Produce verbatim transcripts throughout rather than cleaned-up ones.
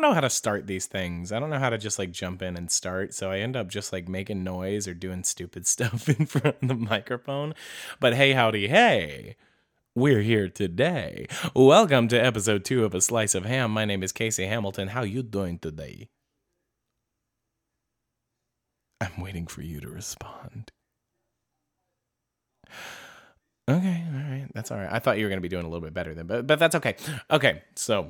know how to start these things. I don't know how to just like jump in and start. So I end up just like making noise or doing stupid stuff in front of the microphone. But hey, howdy, hey. We're here today. Welcome to episode two of A Slice of Ham. My name is Casey Hamilton. How you doing today? I'm waiting for you to respond. Okay, all right. That's all right. I thought you were going to be doing a little bit better than, but but that's okay. Okay, so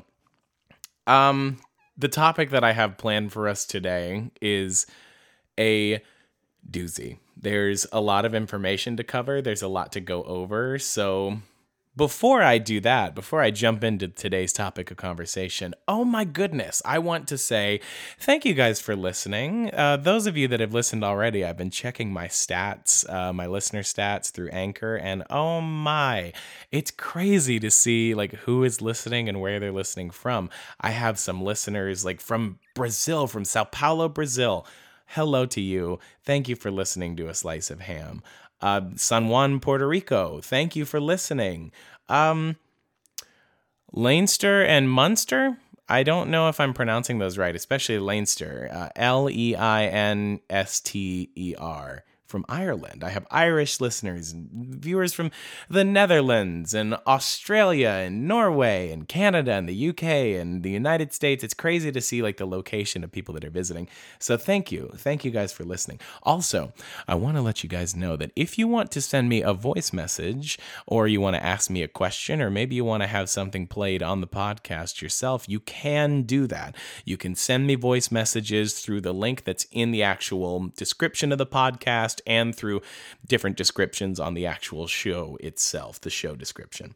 um the topic that I have planned for us today is a doozy. There's a lot of information to cover. There's a lot to go over. So before I do that, before I jump into today's topic of conversation, oh my goodness, I want to say thank you guys for listening. Uh, those of you that have listened already, I've been checking my stats, uh, my listener stats through Anchor, and oh my, it's crazy to see like who is listening and where they're listening from. I have some listeners like from Brazil, from Sao Paulo, Brazil. Hello to you. Thank you for listening to A Slice of Ham. Uh, San Juan, Puerto Rico. Thank you for listening. Um, Leinster and Munster. I don't know if I'm pronouncing those right, especially Leinster. Uh, L E I N S T E R. From Ireland. I have Irish listeners and viewers from the Netherlands and Australia and Norway and Canada and the U K and the United States. It's crazy to see like the location of people that are visiting. So thank you. Thank you guys for listening. Also, I want to let you guys know that if you want to send me a voice message or you want to ask me a question or maybe you want to have something played on the podcast yourself, you can do that. You can send me voice messages through the link that's in the actual description of the podcast and through different descriptions on the actual show itself, the show description.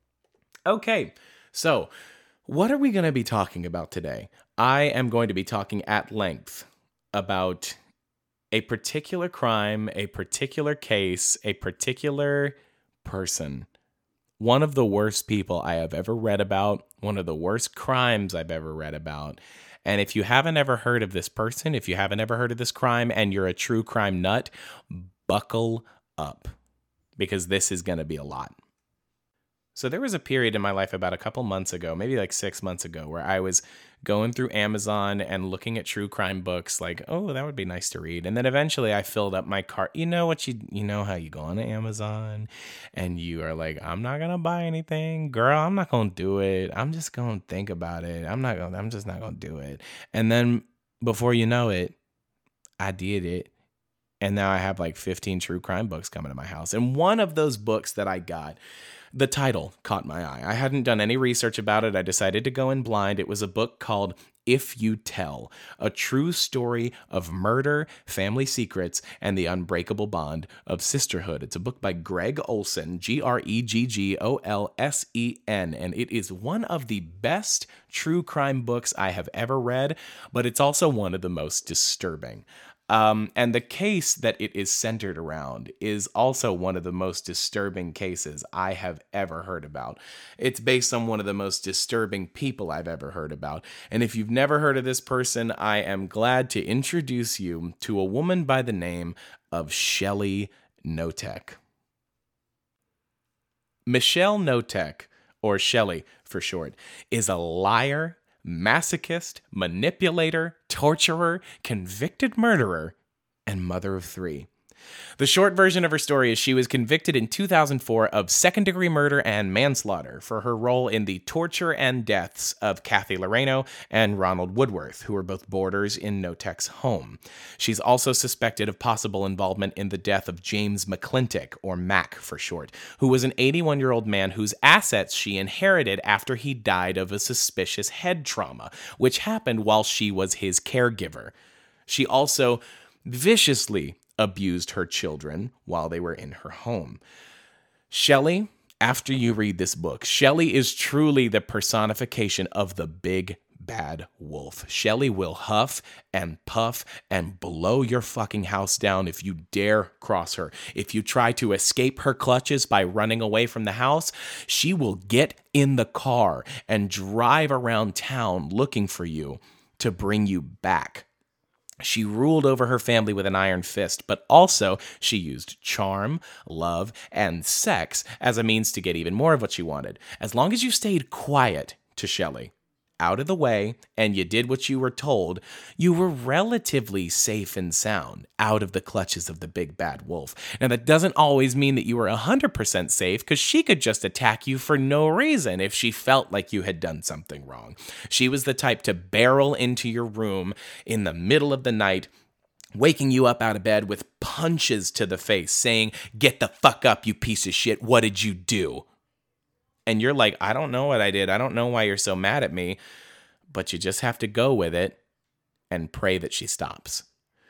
Okay, so what are we going to be talking about today? I am going to be talking at length about a particular crime, a particular case, a particular person. One of the worst people I have ever read about, one of the worst crimes I've ever read about. And if you haven't ever heard of this person, if you haven't ever heard of this crime and you're a true crime nut, buckle up because this is going to be a lot. So there was a period in my life about a couple months ago, maybe like six months ago, where I was going through Amazon and looking at true crime books like, oh, that would be nice to read. And then eventually I filled up my cart. You know what you, you know how you go on to Amazon and you are like, I'm not going to buy anything. Girl, I'm not going to do it. I'm just going to think about it. I'm not going, I'm just not going to do it. And then before you know it, I did it. And now I have like fifteen true crime books coming to my house. And one of those books that I got, the title caught my eye. I hadn't done any research about it. I decided to go in blind. It was a book called If You Tell, a true story of murder, family secrets, and the unbreakable bond of sisterhood. It's a book by Greg Olsen, G R E G G O L S E N, and it is one of the best true crime books I have ever read, but it's also one of the most disturbing. Um, and the case that it is centered around is also one of the most disturbing cases I have ever heard about. It's based on one of the most disturbing people I've ever heard about. And if you've never heard of this person, I am glad to introduce you to a woman by the name of Shelley Notek. Michelle Notek, or Shelley for short, is a liar, masochist, manipulator, torturer, convicted murderer, and mother of three. The short version of her story is she was convicted in two thousand four of second-degree murder and manslaughter for her role in the torture and deaths of Kathy Loreno and Ronald Woodworth, who were both boarders in Notek's home. She's also suspected of possible involvement in the death of James McClintock, or Mac for short, who was an eighty-one-year-old man whose assets she inherited after he died of a suspicious head trauma, which happened while she was his caregiver. She also viciously abused her children while they were in her home. Shelley, after you read this book, Shelley is truly the personification of the big bad wolf. Shelley will huff and puff and blow your fucking house down if you dare cross her. If you try to escape her clutches by running away from the house, she will get in the car and drive around town looking for you to bring you back. She ruled over her family with an iron fist, but also she used charm, love, and sex as a means to get even more of what she wanted. As long as you stayed quiet to Shelley, out of the way and you did what you were told, you were relatively safe and sound out of the clutches of the big bad wolf. Now, that doesn't always mean that you were one hundred percent safe, because she could just attack you for no reason if she felt like you had done something wrong. She was the type to barrel into your room in the middle of the night, waking you up out of bed with punches to the face, saying, "Get the fuck up, you piece of shit. What did you do?" And you're like, "I don't know what I did. I don't know why you're so mad at me." But you just have to go with it and pray that she stops.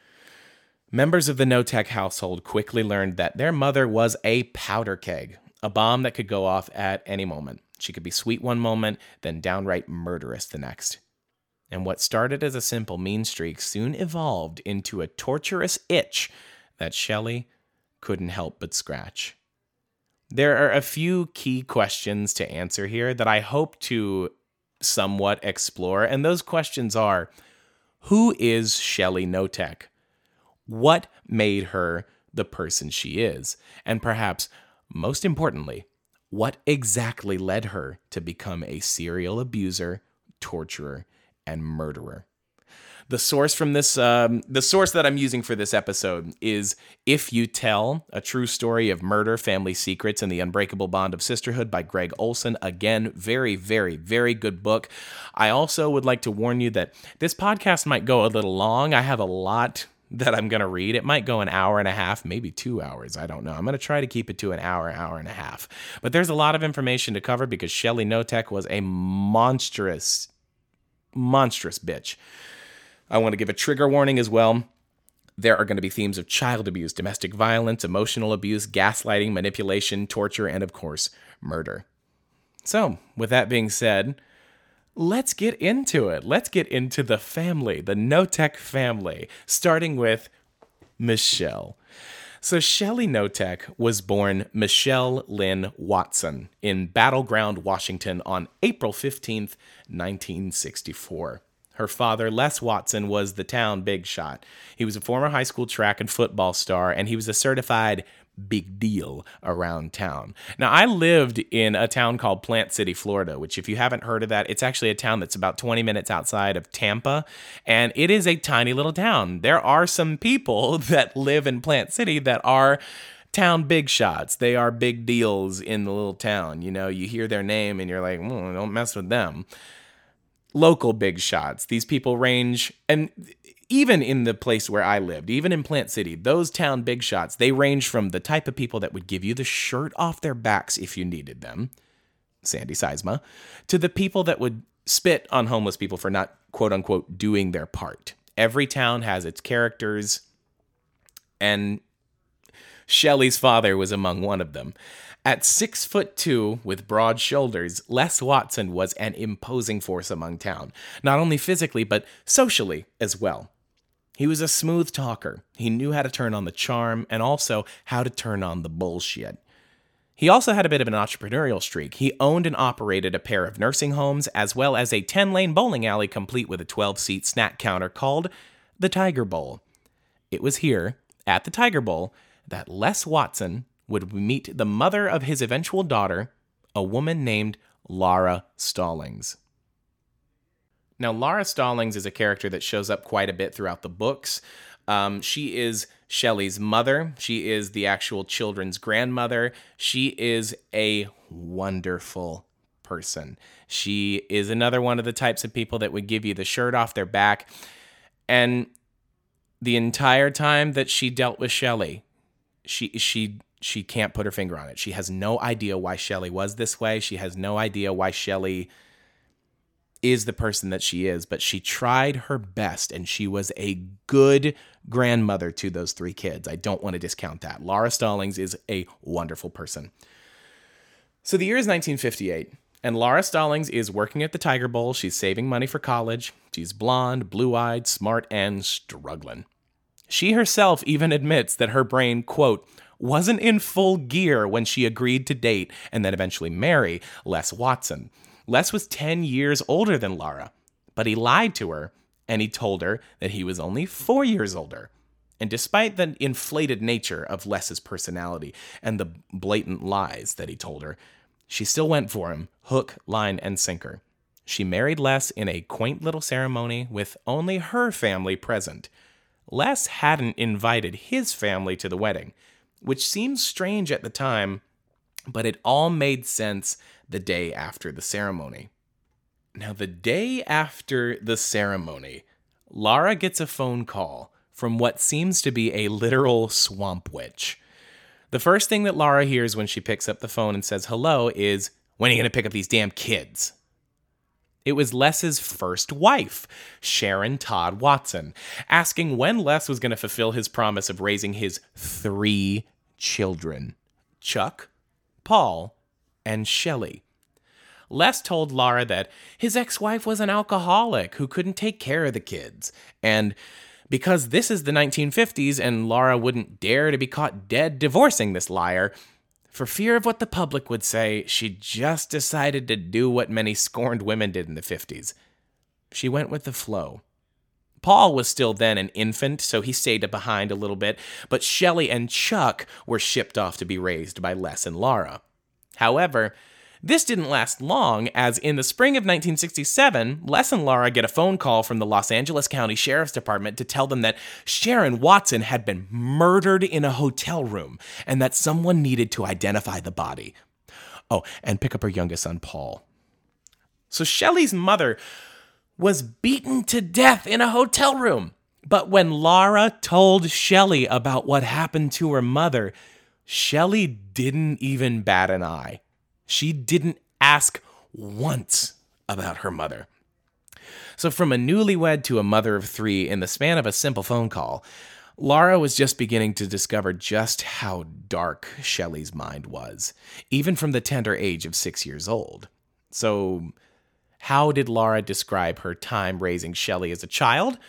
Members of the Notek household quickly learned that their mother was a powder keg, a bomb that could go off at any moment. She could be sweet one moment, then downright murderous the next. And what started as a simple mean streak soon evolved into a torturous itch that Shelley couldn't help but scratch. There are a few key questions to answer here that I hope to somewhat explore, and those questions are: who is Shelley Notek? What made her the person she is? And perhaps most importantly, what exactly led her to become a serial abuser, torturer, and murderer? The source from this, um, the source that I'm using for this episode is If You Tell, A True Story of Murder, Family Secrets, and the Unbreakable Bond of Sisterhood by Greg Olson. Again, very, very, very good book. I also would like to warn you that this podcast might go a little long. I have a lot that I'm going to read. It might go an hour and a half, maybe two hours. I don't know. I'm going to try to keep it to an hour, hour and a half. But there's a lot of information to cover because Shelley Notek was a monstrous, monstrous bitch. I want to give a trigger warning as well. There are going to be themes of child abuse, domestic violence, emotional abuse, gaslighting, manipulation, torture, and of course, murder. So, with that being said, let's get into it. Let's get into the family, the Notek family, starting with Michelle. So Shelley Notek was born Michelle Lynn Watson in Battleground, Washington on April fifteenth, nineteen sixty-four. Her father, Les Watson, was the town big shot. He was a former high school track and football star, and he was a certified big deal around town. Now, I lived in a town called Plant City, Florida, which if you haven't heard of that, it's actually a town that's about twenty minutes outside of Tampa, and it is a tiny little town. There are some people that live in Plant City that are town big shots. They are big deals in the little town. You know, you hear their name and you're like, mm, don't mess with them. Local big shots. These people range, and even in the place where I lived, even in Plant City, those town big shots, they range from the type of people that would give you the shirt off their backs if you needed them, Sandy Seisma, to the people that would spit on homeless people for not, quote unquote, doing their part. Every town has its characters, and Shelley's father was among one of them. At six foot two with broad shoulders, Les Watson was an imposing force among town, not only physically, but socially as well. He was a smooth talker. He knew how to turn on the charm and also how to turn on the bullshit. He also had a bit of an entrepreneurial streak. He owned and operated a pair of nursing homes as well as a ten-lane bowling alley complete with a twelve-seat snack counter called the Tiger Bowl. It was here, at the Tiger Bowl, that Les Watson would meet the mother of his eventual daughter, a woman named Laura Stallings. Now, Laura Stallings is a character that shows up quite a bit throughout the books. Um, she is Shelley's mother. She is the actual children's grandmother. She is a wonderful person. She is another one of the types of people that would give you the shirt off their back. And the entire time that she dealt with Shelley, she she she can't put her finger on it. She has no idea why Shelley was this way. She has no idea why Shelley is the person that she is, but she tried her best, and she was a good grandmother to those three kids. I don't want to discount that. Laura Stallings is a wonderful person. So the year is nineteen fifty-eight, and Laura Stallings is working at the Tiger Bowl. She's saving money for college. She's blonde, blue-eyed, smart, and struggling. She herself even admits that her brain, quote, wasn't in full gear when she agreed to date and then eventually marry Les Watson. Les was ten years older than Laura, but he lied to her, and he told her that he was only four years older. And despite the inflated nature of Les's personality and the blatant lies that he told her, she still went for him, hook, line, and sinker. She married Les in a quaint little ceremony with only her family present. Les hadn't invited his family to the wedding, which seems strange at the time, but it all made sense the day after the ceremony. Now, the day after the ceremony, Lara gets a phone call from what seems to be a literal swamp witch. The first thing that Lara hears when she picks up the phone and says hello is, "When are you going to pick up these damn kids?" It was Les's first wife, Sharon Todd Watson, asking when Les was going to fulfill his promise of raising his three children, Chuck, Paul, and Shelley. Les told Lara that his ex-wife was an alcoholic who couldn't take care of the kids, and because this is the nineteen fifties and Lara wouldn't dare to be caught dead divorcing this liar, for fear of what the public would say, she just decided to do what many scorned women did in the fifties. She went with the flow. Paul was still then an infant, so he stayed behind a little bit, but Shelley and Chuck were shipped off to be raised by Les and Lara. However, this didn't last long, as in the spring of nineteen sixty-seven, Les and Lara get a phone call from the Los Angeles County Sheriff's Department to tell them that Sharon Watson had been murdered in a hotel room and that someone needed to identify the body. Oh, and pick up her youngest son, Paul. So Shelley's mother was beaten to death in a hotel room. But when Lara told Shelley about what happened to her mother, Shelley didn't even bat an eye. She didn't ask once about her mother. So from a newlywed to a mother of three in the span of a simple phone call, Lara was just beginning to discover just how dark Shelley's mind was, even from the tender age of six years old. So how did Lara describe her time raising Shelley as a child?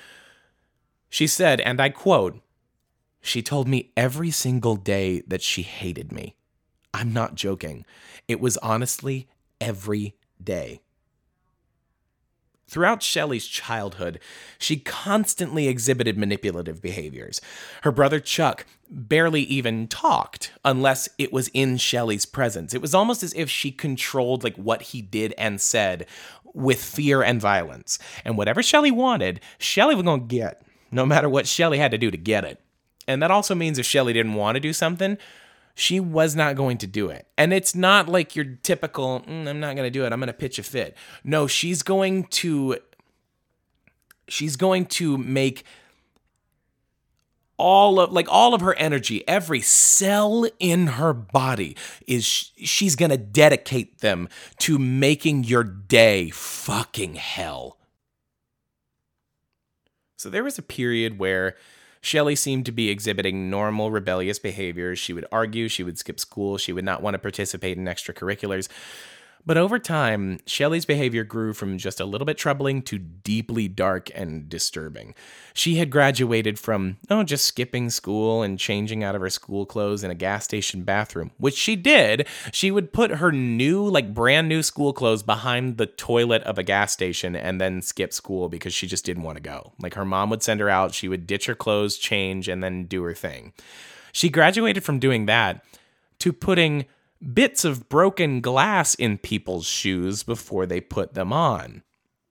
She said, and I quote, "She told me every single day that she hated me. I'm not joking. It was honestly every day." Throughout Shelley's childhood, she constantly exhibited manipulative behaviors. Her brother Chuck barely even talked unless it was in Shelley's presence. It was almost as if she controlled like what he did and said with fear and violence. And whatever Shelley wanted, Shelley was going to get, no matter what Shelley had to do to get it. And that also means if Shelley didn't want to do something, she was not going to do it. And it's not like your typical, mm, I'm not going to do it, I'm going to pitch a fit. No, she's going to, she's going to make all of, like all of her energy, every cell in her body is, she's going to dedicate them to making your day fucking hell. So there was a period where Shelley seemed to be exhibiting normal rebellious behaviors. She would argue, she would skip school, she would not want to participate in extracurriculars. But over time, Shelley's behavior grew from just a little bit troubling to deeply dark and disturbing. She had graduated from, oh, just skipping school and changing out of her school clothes in a gas station bathroom, which she did. She would put her new, like brand new school clothes behind the toilet of a gas station and then skip school because she just didn't want to go. Like her mom would send her out, she would ditch her clothes, change, and then do her thing. She graduated from doing that to putting bits of broken glass in people's shoes before they put them on.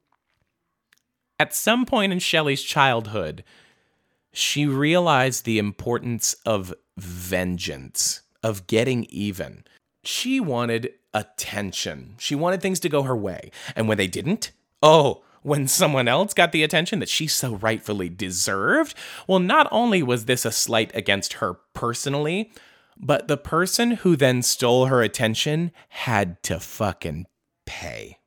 At some point in Shelley's childhood, she realized the importance of vengeance, of getting even. She wanted attention. She wanted things to go her way. And when they didn't, oh, when someone else got the attention that she so rightfully deserved, well, not only was this a slight against her personally, but the person who then stole her attention had to fucking pay.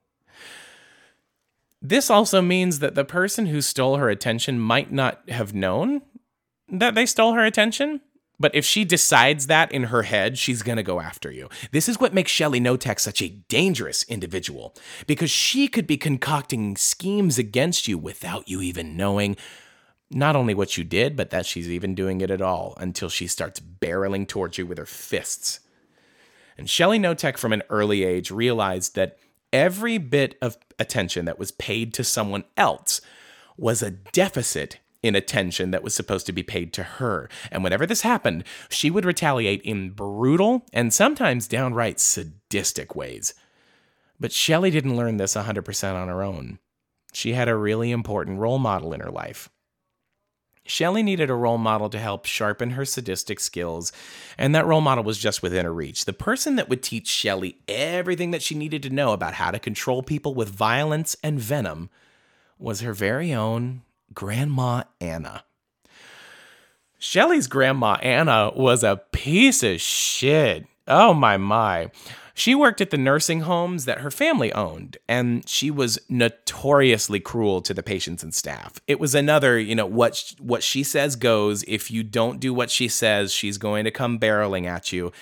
This also means that the person who stole her attention might not have known that they stole her attention, but if she decides that in her head, she's going to go after you. This is what makes Shelley Notek such a dangerous individual, because she could be concocting schemes against you without you even knowing not only what you did, but that she's even doing it at all until she starts barreling towards you with her fists. And Shelley Notek from an early age realized that every bit of attention that was paid to someone else was a deficit in attention that was supposed to be paid to her. And whenever this happened, she would retaliate in brutal and sometimes downright sadistic ways. But Shelley didn't learn this one hundred percent on her own. She had a really important role model in her life. Shelley needed a role model to help sharpen her sadistic skills, and that role model was just within her reach. The person that would teach Shelley everything that she needed to know about how to control people with violence and venom was her very own Grandma Anna. Shelley's Grandma Anna was a piece of shit. Oh my, my. She worked at the nursing homes that her family owned, and she was notoriously cruel to the patients and staff. It was another, you know, what what she says goes. If you don't do what she says, she's going to come barreling at you.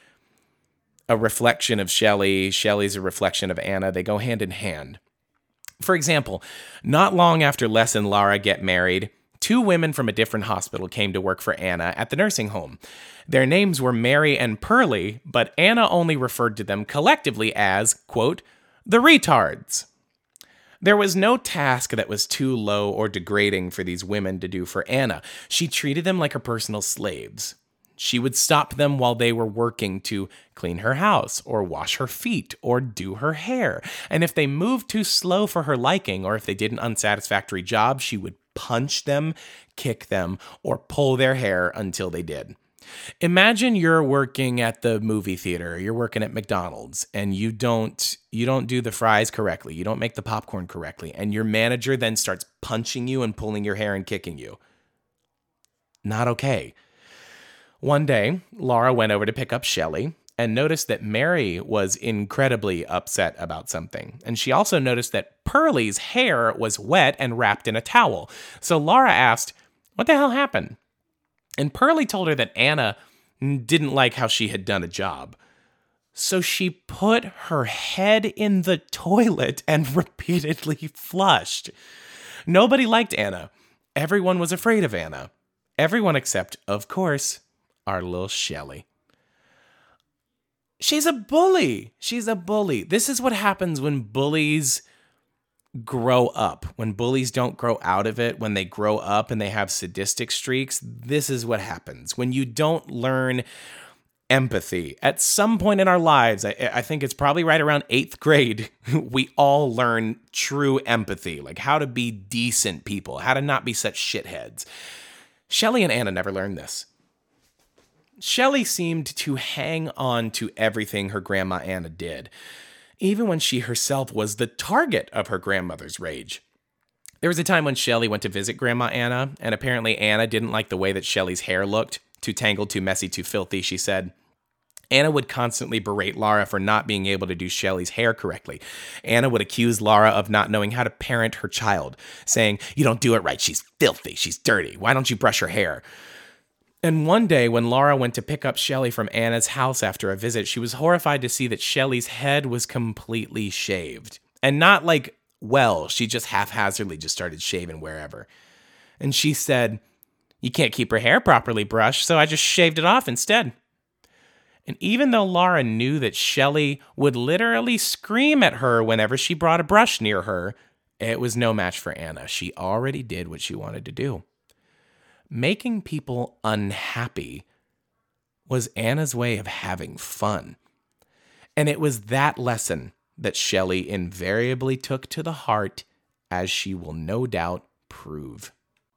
A reflection of Shelley. Shelley's a reflection of Anna. They go hand in hand. For example, not long after Les and Lara get married, two women from a different hospital came to work for Anna at the nursing home. Their names were Mary and Pearlie, but Anna only referred to them collectively as, quote, the retards. There was no task that was too low or degrading for these women to do for Anna. She treated them like her personal slaves. She would stop them while they were working to clean her house or wash her feet or do her hair. And if they moved too slow for her liking, or if they did an unsatisfactory job, she would punch them, kick them, or pull their hair until they did. Imagine you're working at the movie theater, you're working at McDonald's, and you don't you don't do the fries correctly, you don't make the popcorn correctly, and your manager then starts punching you and pulling your hair and kicking you. Not okay. One day, Lara went over to pick up Shelley and noticed that Mary was incredibly upset about something. And she also noticed that Pearlie's hair was wet and wrapped in a towel. So Lara asked, what the hell happened? And Pearlie told her that Anna didn't like how she had done a job. So she put her head in the toilet and repeatedly flushed. Nobody liked Anna. Everyone was afraid of Anna. Everyone except, of course, our little Shelley. She's a bully. She's a bully. This is what happens when bullies grow up. When bullies don't grow out of it, when they grow up and they have sadistic streaks, this is what happens. When you don't learn empathy. At some point in our lives, I, I think it's probably right around eighth grade, we all learn true empathy, like how to be decent people, how to not be such shitheads. Shelley and Anna never learned this. Shelley seemed to hang on to everything her Grandma Anna did, even when she herself was the target of her grandmother's rage. There was a time when Shelley went to visit Grandma Anna, and apparently Anna didn't like the way that Shelley's hair looked. Too tangled, too messy, too filthy, she said. Anna would constantly berate Lara for not being able to do Shelley's hair correctly. Anna would accuse Lara of not knowing how to parent her child, saying, you don't do it right, she's filthy, she's dirty, why don't you brush her hair? And one day, when Lara went to pick up Shelley from Anna's house after a visit, she was horrified to see that Shelley's head was completely shaved. And not like, well, she just haphazardly just started shaving wherever. And she said, you can't keep her hair properly brushed, so I just shaved it off instead. And even though Lara knew that Shelley would literally scream at her whenever she brought a brush near her, it was no match for Anna. She already did what she wanted to do. Making people unhappy was Anna's way of having fun. And it was that lesson that Shelley invariably took to the heart, as she will no doubt prove.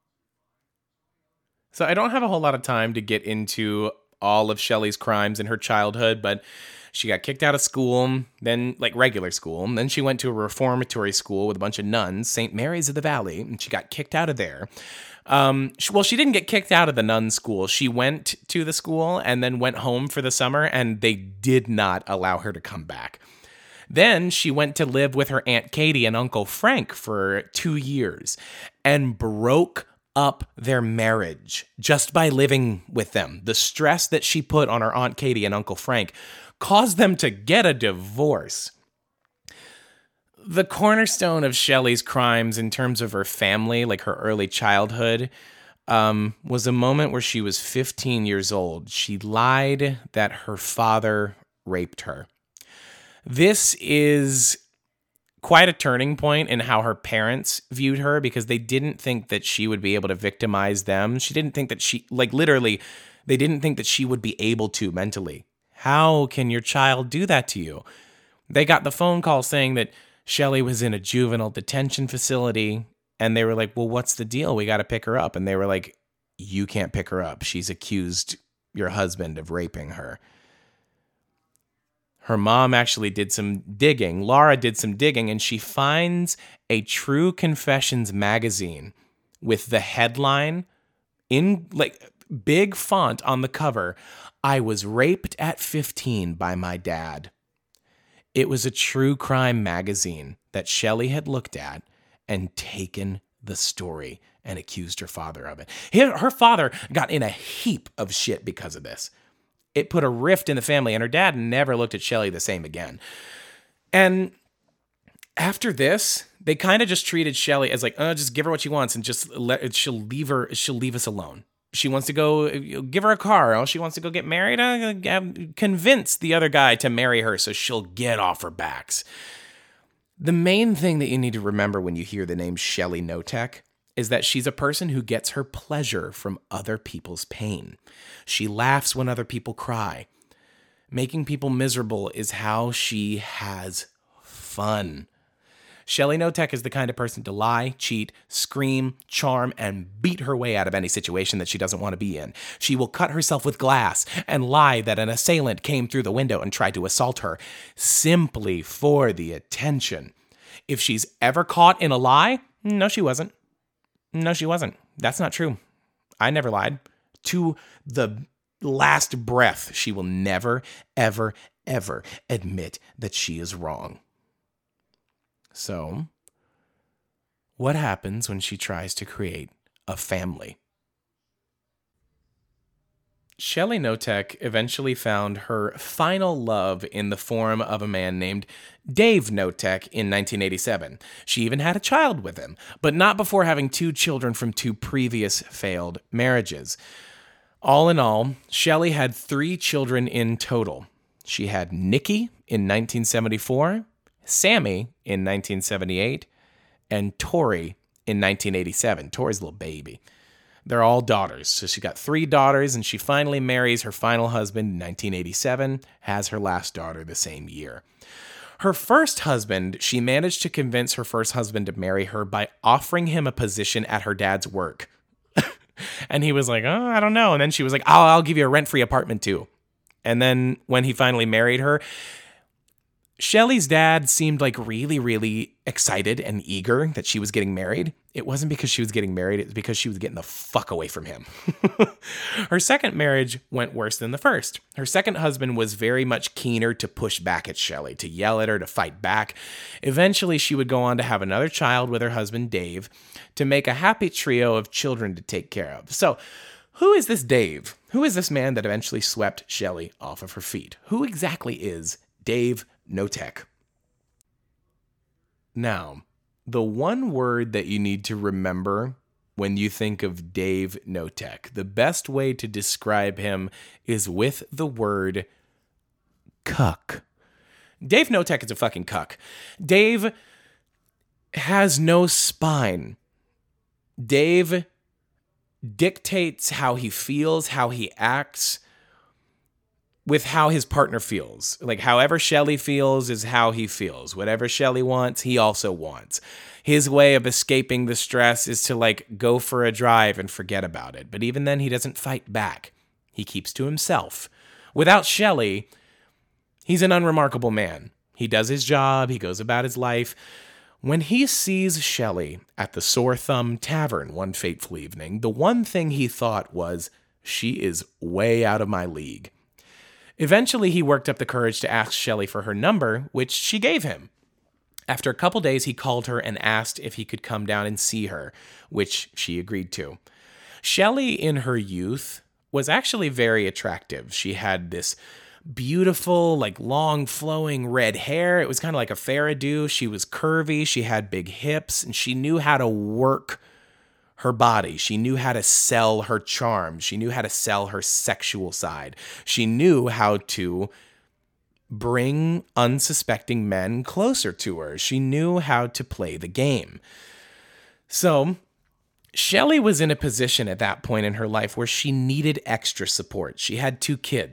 So I don't have a whole lot of time to get into all of Shelley's crimes in her childhood, but she got kicked out of school, then like regular school, and then she went to a reformatory school with a bunch of nuns, Saint Mary's of the Valley, and she got kicked out of there. Um, she, well, she didn't get kicked out of the nun school. She went to the school and then went home for the summer, and they did not allow her to come back. Then she went to live with her Aunt Katie and Uncle Frank for two years and broke up their marriage just by living with them. The stress that she put on her Aunt Katie and Uncle Frank caused them to get a divorce. The cornerstone of Shelley's crimes in terms of her family, like her early childhood, um, was a moment where she was fifteen years old. She lied that her father raped her. This is quite a turning point in how her parents viewed her, because they didn't think that she would be able to victimize them. She didn't think that she, like literally, they didn't think that she would be able to mentally. How can your child do that to you? They got the phone call saying that Shelly was in a juvenile detention facility, and they were like, well, what's the deal? We got to pick her up. And they were like, you can't pick her up. She's accused your husband of raping her. Her mom actually did some digging. Laura did some digging, and she finds a True Confessions magazine with the headline in like big font on the cover, I was raped at fifteen by my dad. It was a true crime magazine that Shelly had looked at and taken the story and accused her father of it. Her father got in a heap of shit because of this. It put a rift in the family, and her dad never looked at Shelly the same again. And after this, they kind of just treated Shelly as like, oh, just give her what she wants and just let she'll leave her. She'll leave us alone. She wants to go, give her a car. Oh, she wants to go get married. Uh, convince the other guy to marry her so she'll get off her backs. The main thing that you need to remember when you hear the name Shelly Knotek is that she's a person who gets her pleasure from other people's pain. She laughs when other people cry. Making people miserable is how she has fun. Shelly Knotek is the kind of person to lie, cheat, scream, charm, and beat her way out of any situation that she doesn't want to be in. She will cut herself with glass and lie that an assailant came through the window and tried to assault her simply for the attention. If she's ever caught in a lie, no, she wasn't. No, she wasn't. That's not true. I never lied. To the last breath, she will never, ever, ever admit that she is wrong. So, what happens when she tries to create a family? Shelly Knotek eventually found her final love in the form of a man named Dave Knotek in nineteen eighty-seven. She even had a child with him, but not before having two children from two previous failed marriages. All in all, Shelly had three children in total. She had Nikki in nineteen seventy-four, Sammy in nineteen seventy-eight, and Tori in nineteen eighty-seven. Tori's a little baby. They're all daughters. So she got three daughters, and she finally marries her final husband in nineteen eighty-seven, has her last daughter the same year. Her first husband, she managed to convince her first husband to marry her by offering him a position at her dad's work. And he was like, oh, I don't know. And then she was like, oh, I'll give you a rent-free apartment too. And then when he finally married her, Shelly's dad seemed like really, really excited and eager that she was getting married. It wasn't because she was getting married. It was because she was getting the fuck away from him. Her second marriage went worse than the first. Her second husband was very much keener to push back at Shelly, to yell at her, to fight back. Eventually, she would go on to have another child with her husband, Dave, to make a happy trio of children to take care of. So, who is this Dave? Who is this man that eventually swept Shelly off of her feet? Who exactly is Dave Knotek? Now, the one word that you need to remember when you think of Dave Knotek, the best way to describe him is with the word cuck. Dave Knotek is a fucking cuck. Dave has no spine. Dave dictates how he feels, how he acts, with how his partner feels. Like, however Shelly feels is how he feels. Whatever Shelly wants, he also wants. His way of escaping the stress is to, like, go for a drive and forget about it. But even then, he doesn't fight back. He keeps to himself. Without Shelly, he's an unremarkable man. He does his job. He goes about his life. When he sees Shelly at the Sore Thumb Tavern one fateful evening, the one thing he thought was, she is way out of my league. Eventually, he worked up the courage to ask Shelly for her number, which she gave him. After a couple days, he called her and asked if he could come down and see her, which she agreed to. Shelly, in her youth, was actually very attractive. She had this beautiful, like, long, flowing red hair. It was kind of like a Faradoo. She was curvy. She had big hips, and she knew how to work her body. She knew how to sell her charm. She knew how to sell her sexual side. She knew how to bring unsuspecting men closer to her. She knew how to play the game. So, Shelly was in a position at that point in her life where she needed extra support. She had two kids.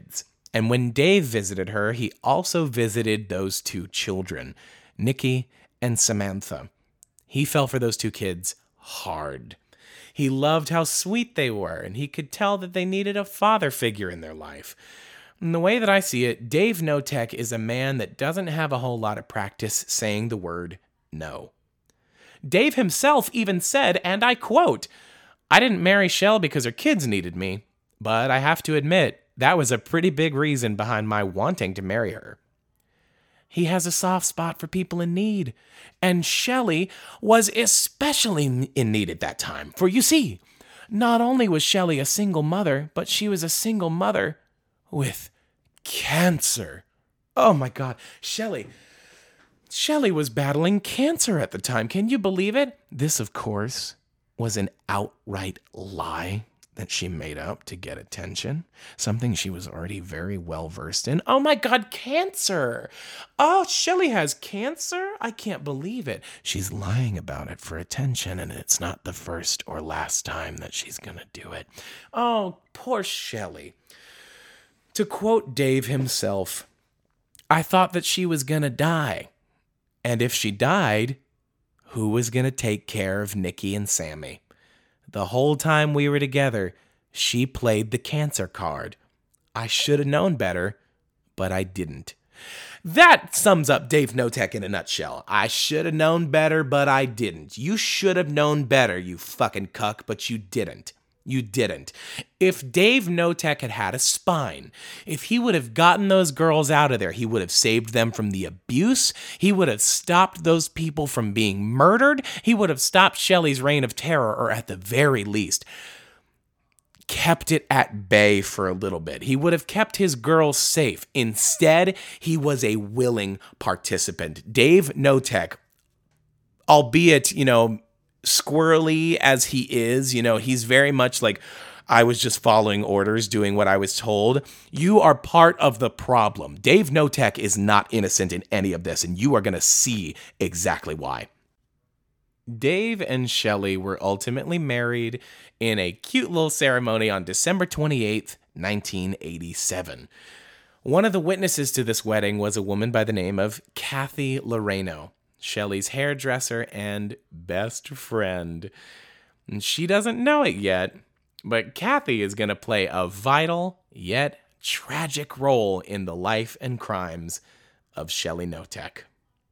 And when Dave visited her, he also visited those two children, Nikki and Samantha. He fell for those two kids hard. He loved how sweet they were, and he could tell that they needed a father figure in their life. And the way that I see it, Dave Notek is a man that doesn't have a whole lot of practice saying the word no. Dave himself even said, and I quote, "I didn't marry Shell because her kids needed me, but I have to admit, that was a pretty big reason behind my wanting to marry her." He has a soft spot for people in need, and Shelley was especially in need at that time. For you see, not only was Shelley a single mother, but she was a single mother with cancer. Oh my God, Shelley. Shelley was battling cancer at the time. Can you believe it? This, of course, was an outright lie that she made up to get attention, something she was already very well versed in. Oh my God, cancer! Oh, Shelley has cancer? I can't believe it. She's lying about it for attention, and it's not the first or last time that she's gonna do it. Oh, poor Shelley. To quote Dave himself, "I thought that she was gonna die. And if she died, who was gonna take care of Nikki and Sammy? The whole time we were together, she played the cancer card. I should have known better, but I didn't." That sums up Dave Notek in a nutshell. I should have known better, but I didn't. You should have known better, you fucking cuck, but you didn't. You didn't. If Dave Notek had had a spine, if he would have gotten those girls out of there, he would have saved them from the abuse. He would have stopped those people from being murdered. He would have stopped Shelley's reign of terror, or at the very least, kept it at bay for a little bit. He would have kept his girls safe. Instead, he was a willing participant. Dave Notek, albeit, you know, squirrely as he is, you know, he's very much like, I was just following orders, doing what I was told. You are part of the problem. Dave Notek is not innocent in any of this, and you are going to see exactly why. Dave and Shelley were ultimately married in a cute little ceremony on December twenty-eighth, nineteen eighty-seven. One of the witnesses to this wedding was a woman by the name of Kathy Loreno, Shelley's hairdresser and best friend. And she doesn't know it yet, but Kathy is going to play a vital yet tragic role in the life and crimes of Shelley Notek.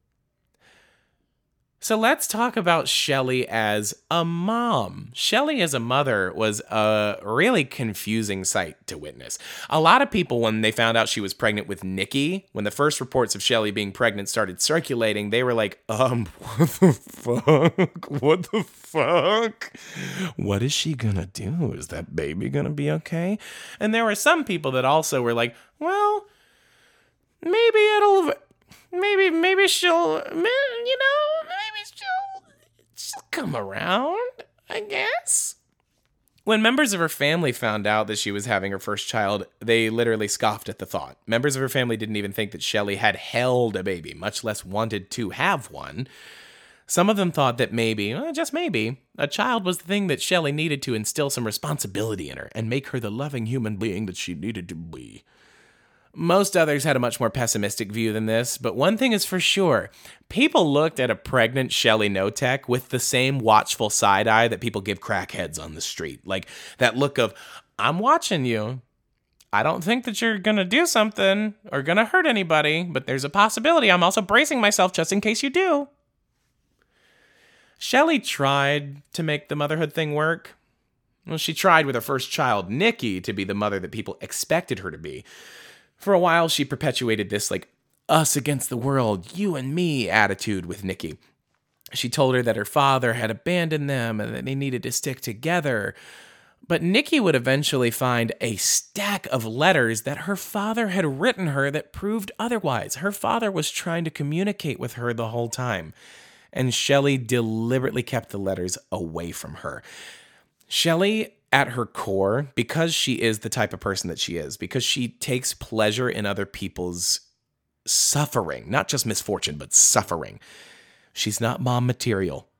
So let's talk about Shelley as a mom. Shelley as a mother was a really confusing sight to witness. A lot of people, when they found out she was pregnant with Nikki, when the first reports of Shelley being pregnant started circulating, they were like, um, what the fuck? What the fuck? What is she gonna do? Is that baby gonna be okay? And there were some people that also were like, well, maybe it'll... Maybe, maybe she'll, you know, maybe she'll, she'll come around, I guess. When members of her family found out that she was having her first child, they literally scoffed at the thought. Members of her family didn't even think that Shelley had held a baby, much less wanted to have one. Some of them thought that maybe, well, just maybe, a child was the thing that Shelley needed to instill some responsibility in her and make her the loving human being that she needed to be. Most others had a much more pessimistic view than this, but one thing is for sure. People looked at a pregnant Shelley Notek with the same watchful side eye that people give crackheads on the street. Like that look of, I'm watching you. I don't think that you're going to do something or going to hurt anybody, but there's a possibility. I'm also bracing myself just in case you do. Shelley tried to make the motherhood thing work. Well, she tried with her first child, Nikki, to be the mother that people expected her to be. For a while, she perpetuated this, like, us against the world, you and me attitude with Nikki. She told her that her father had abandoned them and that they needed to stick together. But Nikki would eventually find a stack of letters that her father had written her that proved otherwise. Her father was trying to communicate with her the whole time, and Shelley deliberately kept the letters away from her. Shelley, at her core, because she is the type of person that she is, because she takes pleasure in other people's suffering, not just misfortune, but suffering, she's not mom material.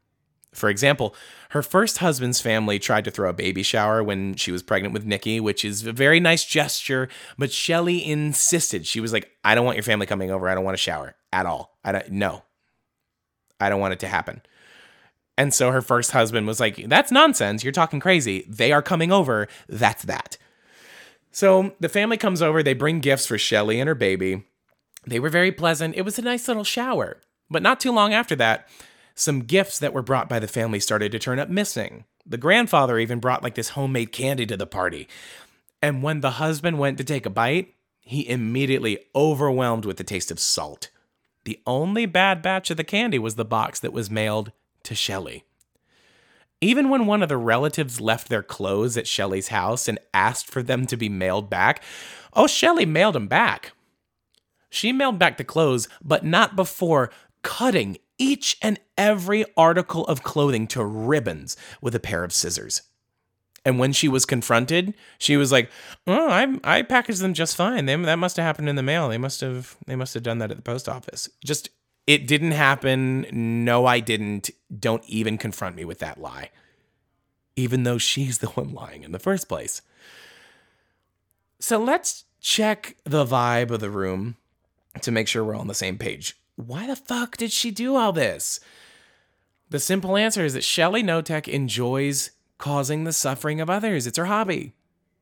For example, her first husband's family tried to throw a baby shower when she was pregnant with Nikki, which is a very nice gesture, but Shelley insisted. She was like, I don't want your family coming over. I don't want a shower at all. I don't, no, I don't want it to happen. And so her first husband was like, that's nonsense. You're talking crazy. They are coming over. That's that. So the family comes over. They bring gifts for Shelley and her baby. They were very pleasant. It was a nice little shower. But not too long after that, some gifts that were brought by the family started to turn up missing. The grandfather even brought like this homemade candy to the party. And when the husband went to take a bite, he immediately overwhelmed with the taste of salt. The only bad batch of the candy was the box that was mailed to Shelley. Even when one of the relatives left their clothes at Shelley's house and asked for them to be mailed back, oh, Shelley mailed them back. She mailed back the clothes, but not before cutting each and every article of clothing to ribbons with a pair of scissors. And when she was confronted, she was like, "Oh, I I packaged them just fine. They, that must have happened in the mail. They must have they must have done that at the post office." Just, it didn't happen. No, I didn't. Don't even confront me with that lie. Even though she's the one lying in the first place. So let's check the vibe of the room to make sure we're all on the same page. Why the fuck did she do all this? The simple answer is that Shelley Notek enjoys causing the suffering of others. It's her hobby.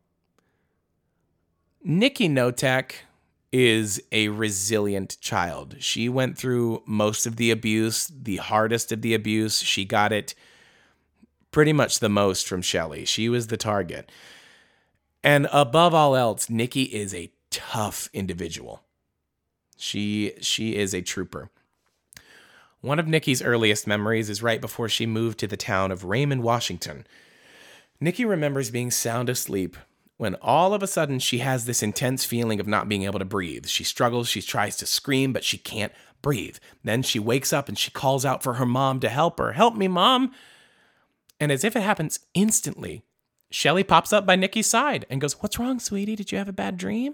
Nikki Notek is a resilient child. She went through most of the abuse, the hardest of the abuse. She got it pretty much the most from Shelley. She was the target. And above all else, Nikki is a tough individual. She she is a trooper. One of Nikki's earliest memories is right before she moved to the town of Raymond, Washington. Nikki remembers being sound asleep when all of a sudden she has this intense feeling of not being able to breathe. She struggles, she tries to scream, but she can't breathe. Then she wakes up and she calls out for her mom to help her. "Help me, Mom!" And as if it happens instantly, Shelley pops up by Nikki's side and goes, "What's wrong, sweetie? Did you have a bad dream?"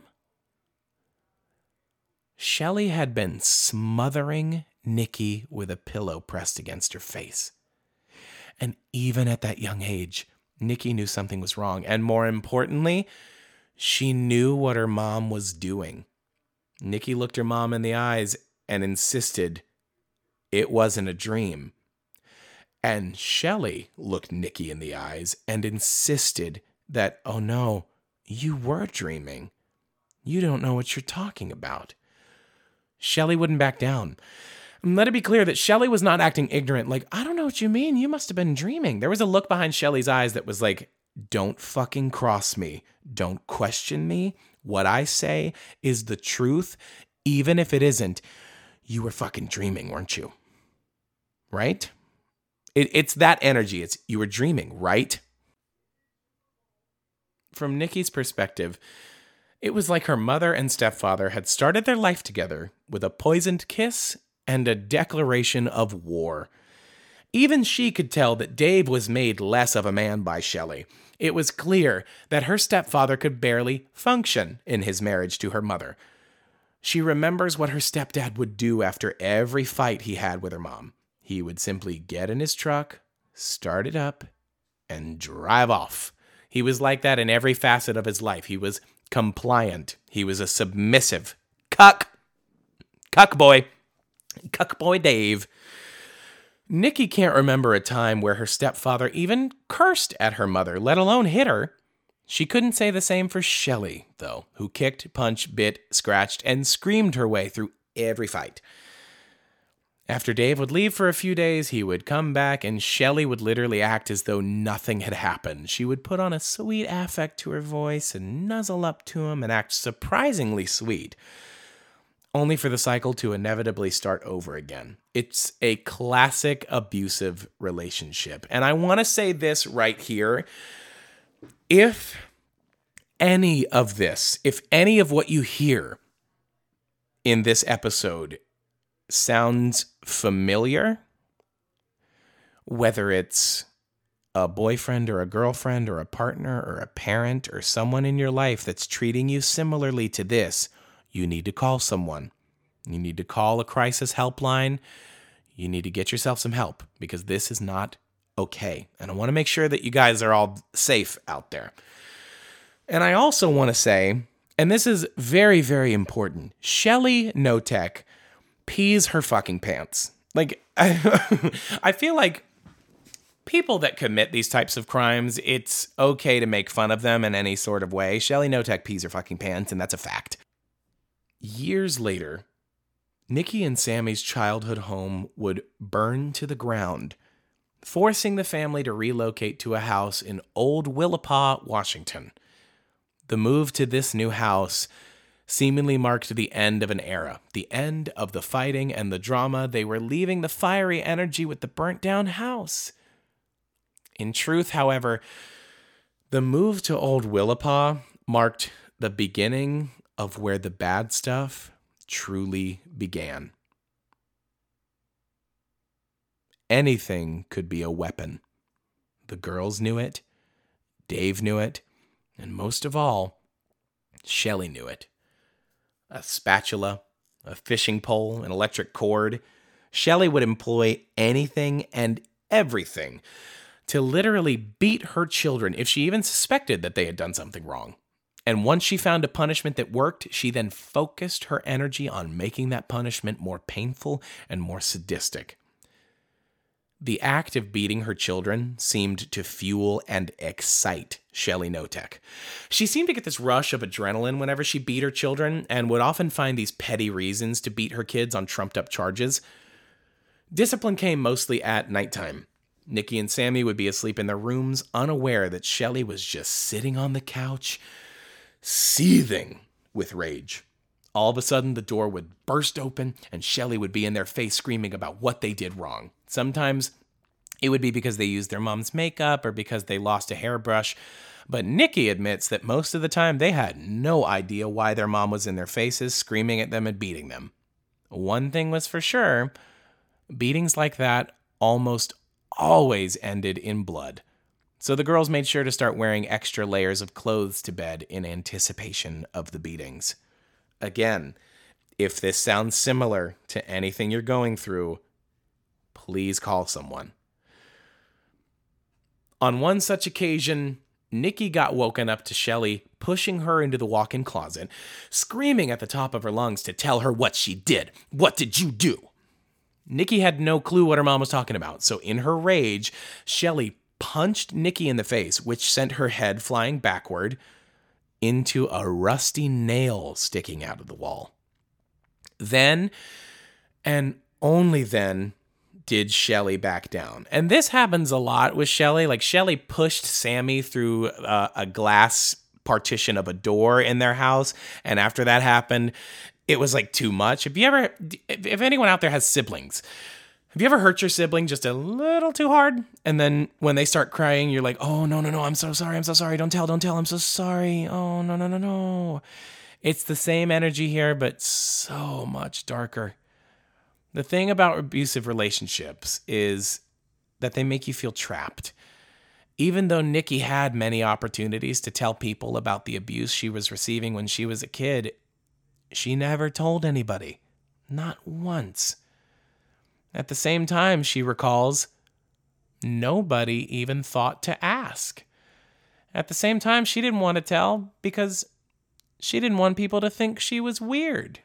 Shelley had been smothering Nikki with a pillow pressed against her face. And even at that young age, Nikki knew something was wrong. And more importantly, she knew what her mom was doing. Nikki looked her mom in the eyes and insisted it wasn't a dream. And Shelley looked Nikki in the eyes and insisted that, oh no, you were dreaming. You don't know what you're talking about. Shelley wouldn't back down. And let it be clear that Shelley was not acting ignorant, like, I don't know what you mean. You must have been dreaming. There was a look behind Shelley's eyes that was like, don't fucking cross me. Don't question me. What I say is the truth, even if it isn't. You were fucking dreaming, weren't you? Right? It, it's that energy. It's, you were dreaming, right? From Nikki's perspective, it was like her mother and stepfather had started their life together with a poisoned kiss and a declaration of war. Even she could tell that Dave was made less of a man by Shelley. It was clear that her stepfather could barely function in his marriage to her mother. She remembers what her stepdad would do after every fight he had with her mom. He would simply get in his truck, start it up, and drive off. He was like that in every facet of his life. He was compliant. He was a submissive cuck. Cuck boy. Cuck boy Dave. Nikki can't remember a time where her stepfather even cursed at her mother, let alone hit her. She couldn't say the same for Shelley, though, who kicked, punched, bit, scratched, and screamed her way through every fight. After Dave would leave for a few days, he would come back, and Shelley would literally act as though nothing had happened. She would put on a sweet affect to her voice and nuzzle up to him and act surprisingly sweet, only for the cycle to inevitably start over again. It's a classic abusive relationship. And I want to say this right here. If any of this, if any of what you hear in this episode sounds familiar, whether it's a boyfriend or a girlfriend or a partner or a parent or someone in your life that's treating you similarly to this, you need to call someone. You need to call a crisis helpline. You need to get yourself some help because this is not okay. And I want to make sure that you guys are all safe out there. And I also want to say, and this is very, very important, Shelly Knotek pees her fucking pants. Like, I, I feel like people that commit these types of crimes, it's okay to make fun of them in any sort of way. Shelly Knotek pees her fucking pants, and that's a fact. Years later, Nikki and Sammy's childhood home would burn to the ground, forcing the family to relocate to a house in Old Willapa, Washington. The move to this new house seemingly marked the end of an era, the end of the fighting and the drama. They were leaving the fiery energy with the burnt-down house. In truth, however, the move to Old Willapa marked the beginning of where the bad stuff truly began. Anything could be a weapon. The girls knew it, Dave knew it, and most of all, Shelly knew it. A spatula, a fishing pole, an electric cord. Shelly would employ anything and everything to literally beat her children if she even suspected that they had done something wrong. And once she found a punishment that worked, she then focused her energy on making that punishment more painful and more sadistic. The act of beating her children seemed to fuel and excite Shelly Knotek. She seemed to get this rush of adrenaline whenever she beat her children and would often find these petty reasons to beat her kids on trumped-up charges. Discipline came mostly at nighttime. Nikki and Sammy would be asleep in their rooms, unaware that Shelly was just sitting on the couch, seething with rage. All of a sudden, the door would burst open, and Shelly would be in their face screaming about what they did wrong. Sometimes it would be because they used their mom's makeup or because they lost a hairbrush. But Nikki admits that most of the time they had no idea why their mom was in their faces, screaming at them and beating them. One thing was for sure, beatings like that almost always ended in blood. So the girls made sure to start wearing extra layers of clothes to bed in anticipation of the beatings. Again, if this sounds similar to anything you're going through, please call someone. On one such occasion, Nikki got woken up to Shelly pushing her into the walk-in closet, screaming at the top of her lungs to tell her what she did. What did you do? Nikki had no clue what her mom was talking about, so in her rage, Shelly punched Nikki in the face, which sent her head flying backward into a rusty nail sticking out of the wall. Then, and only then, did Shelly back down. And this happens a lot with Shelly. Like, Shelly pushed Sammy through uh, a glass partition of a door in their house, and after that happened, it was like too much. If you ever, if anyone out there has siblings, have you ever hurt your sibling just a little too hard? And then when they start crying, you're like, oh, no, no, no, I'm so sorry, I'm so sorry, don't tell, don't tell, I'm so sorry. Oh, no, no, no, no. It's the same energy here, but so much darker. The thing about abusive relationships is that they make you feel trapped. Even though Nikki had many opportunities to tell people about the abuse she was receiving when she was a kid, she never told anybody. Not once. At the same time, she recalls, nobody even thought to ask. At the same time, she didn't want to tell because she didn't want people to think she was weird.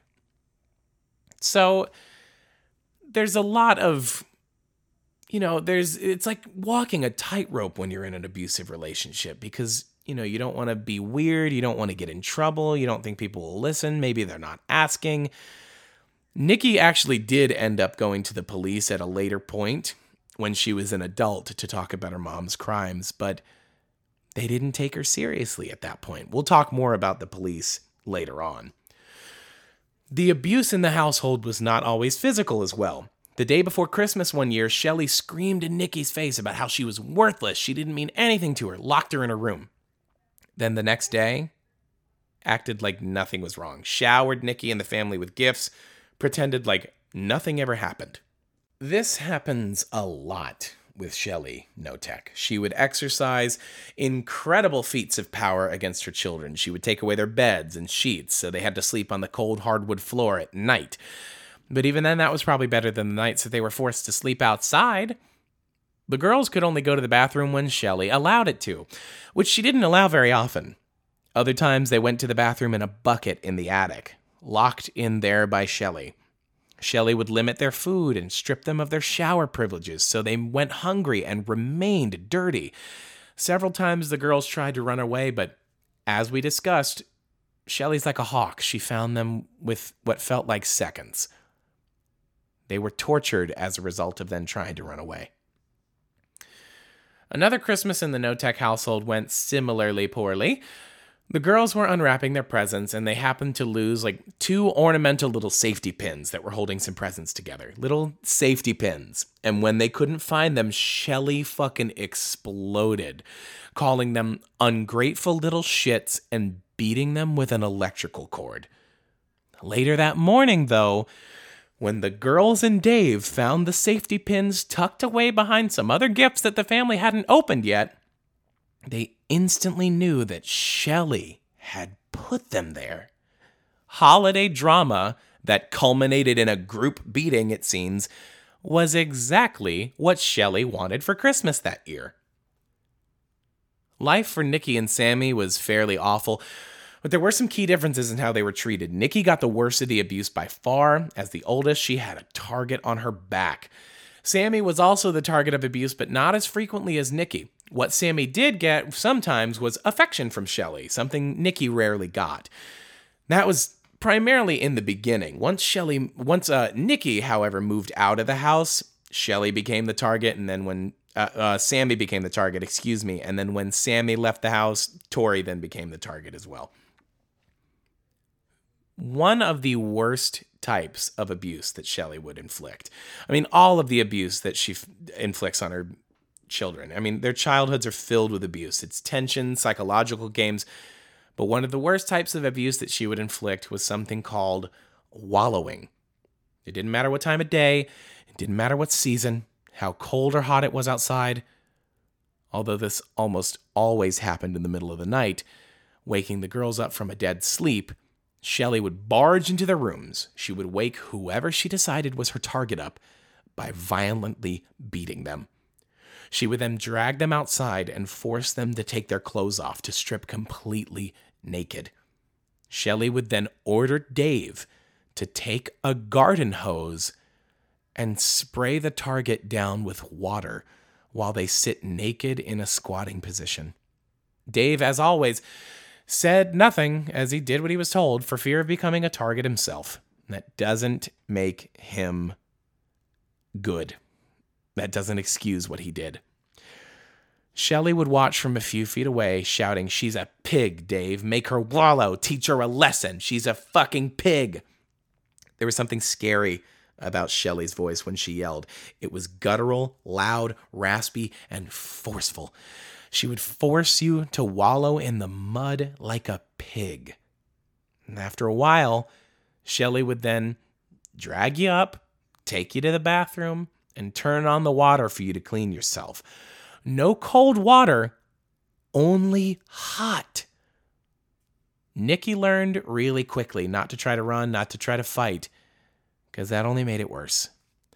So there's a lot of, you know, there's, it's like walking a tightrope when you're in an abusive relationship because, you know, you don't want to be weird. You don't want to get in trouble. You don't think people will listen. Maybe they're not asking. Nikki actually did end up going to the police at a later point when she was an adult to talk about her mom's crimes, but they didn't take her seriously at that point. We'll talk more about the police later on. The abuse in the household was not always physical as well. The day before Christmas one year, Shelly screamed in Nikki's face about how she was worthless. She didn't mean anything to her, locked her in her room. Then the next day, acted like nothing was wrong, showered Nikki and the family with gifts, pretended like nothing ever happened. This happens a lot with Shelly Knotek. She would exercise incredible feats of power against her children. She would take away their beds and sheets, so they had to sleep on the cold hardwood floor at night. But even then, that was probably better than the nights that they were forced to sleep outside. The girls could only go to the bathroom when Shelley allowed it to, which she didn't allow very often. Other times they went to the bathroom in a bucket in the attic, locked in there by Shelley. Shelley would limit their food and strip them of their shower privileges, so they went hungry and remained dirty. Several times the girls tried to run away, but as we discussed, Shelley's like a hawk. She found them with what felt like seconds. They were tortured as a result of them trying to run away. Another Christmas in the Notek household went similarly poorly. The girls were unwrapping their presents, and they happened to lose like two ornamental little safety pins that were holding some presents together. Little safety pins. And when they couldn't find them, Shelley fucking exploded, calling them ungrateful little shits and beating them with an electrical cord. Later that morning, though, when the girls and Dave found the safety pins tucked away behind some other gifts that the family hadn't opened yet, they instantly knew that Shelley had put them there. Holiday drama that culminated in a group beating, it seems, was exactly what Shelley wanted for Christmas that year. Life for Nikki and Sammy was fairly awful, but there were some key differences in how they were treated. Nikki got the worst of the abuse by far. As the oldest, she had a target on her back. Sammy was also the target of abuse, but not as frequently as Nikki. What Sammy did get sometimes was affection from Shelley, something Nikki rarely got. That was primarily in the beginning. Once Shelley, once uh, Nikki, however, moved out of the house, Shelley became the target, and then when uh, uh, Sammy became the target, excuse me, and then when Sammy left the house, Tori then became the target as well. One of the worst types of abuse that Shelley would inflict. I mean, all of the abuse that she f- inflicts on her children. I mean, their childhoods are filled with abuse. It's tension, psychological games. But one of the worst types of abuse that she would inflict was something called wallowing. It didn't matter what time of day. It didn't matter what season, how cold or hot it was outside. Although this almost always happened in the middle of the night, waking the girls up from a dead sleep, Shelley would barge into their rooms. She would wake whoever she decided was her target up by violently beating them. She would then drag them outside and force them to take their clothes off, to strip completely naked. Shelley would then order Dave to take a garden hose and spray the target down with water while they sit naked in a squatting position. Dave, as always, said nothing as he did what he was told for fear of becoming a target himself. That doesn't make him good. That doesn't excuse what he did. Shelley would watch from a few feet away, shouting, "She's a pig, Dave. Make her wallow. Teach her a lesson. She's a fucking pig." There was something scary about Shelley's voice when she yelled. It was guttural, loud, raspy, and forceful. She would force you to wallow in the mud like a pig. And after a while, Shelley would then drag you up, take you to the bathroom, and turn on the water for you to clean yourself. No cold water, only hot. Nikki learned really quickly not to try to run, not to try to fight, because that only made it worse.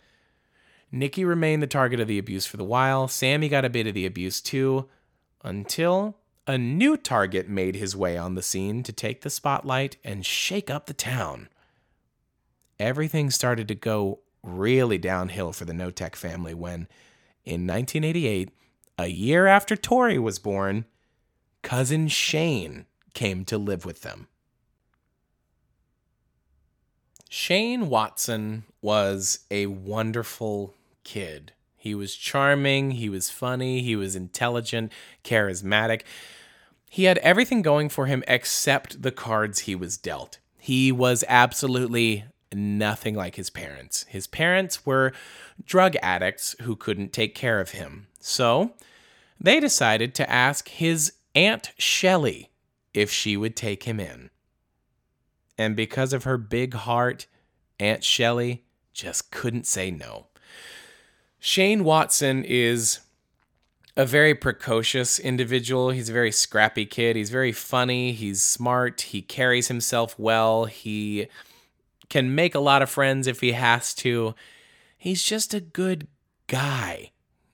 Nikki remained the target of the abuse for the while. Sammy got a bit of the abuse too, until a new target made his way on the scene to take the spotlight and shake up the town. Everything started to go really downhill for the Notek family when, in nineteen eighty-eight, a year after Tori was born, cousin Shane came to live with them. Shane Watson was a wonderful kid. He was charming, he was funny, he was intelligent, charismatic. He had everything going for him except the cards he was dealt. He was absolutely nothing like his parents. His parents were drug addicts who couldn't take care of him. So they decided to ask his Aunt Shelley if she would take him in. And because of her big heart, Aunt Shelley just couldn't say no. Shane Watson is a very precocious individual. He's a very scrappy kid. He's very funny. He's smart. He carries himself well. He can make a lot of friends if he has to. He's just a good guy.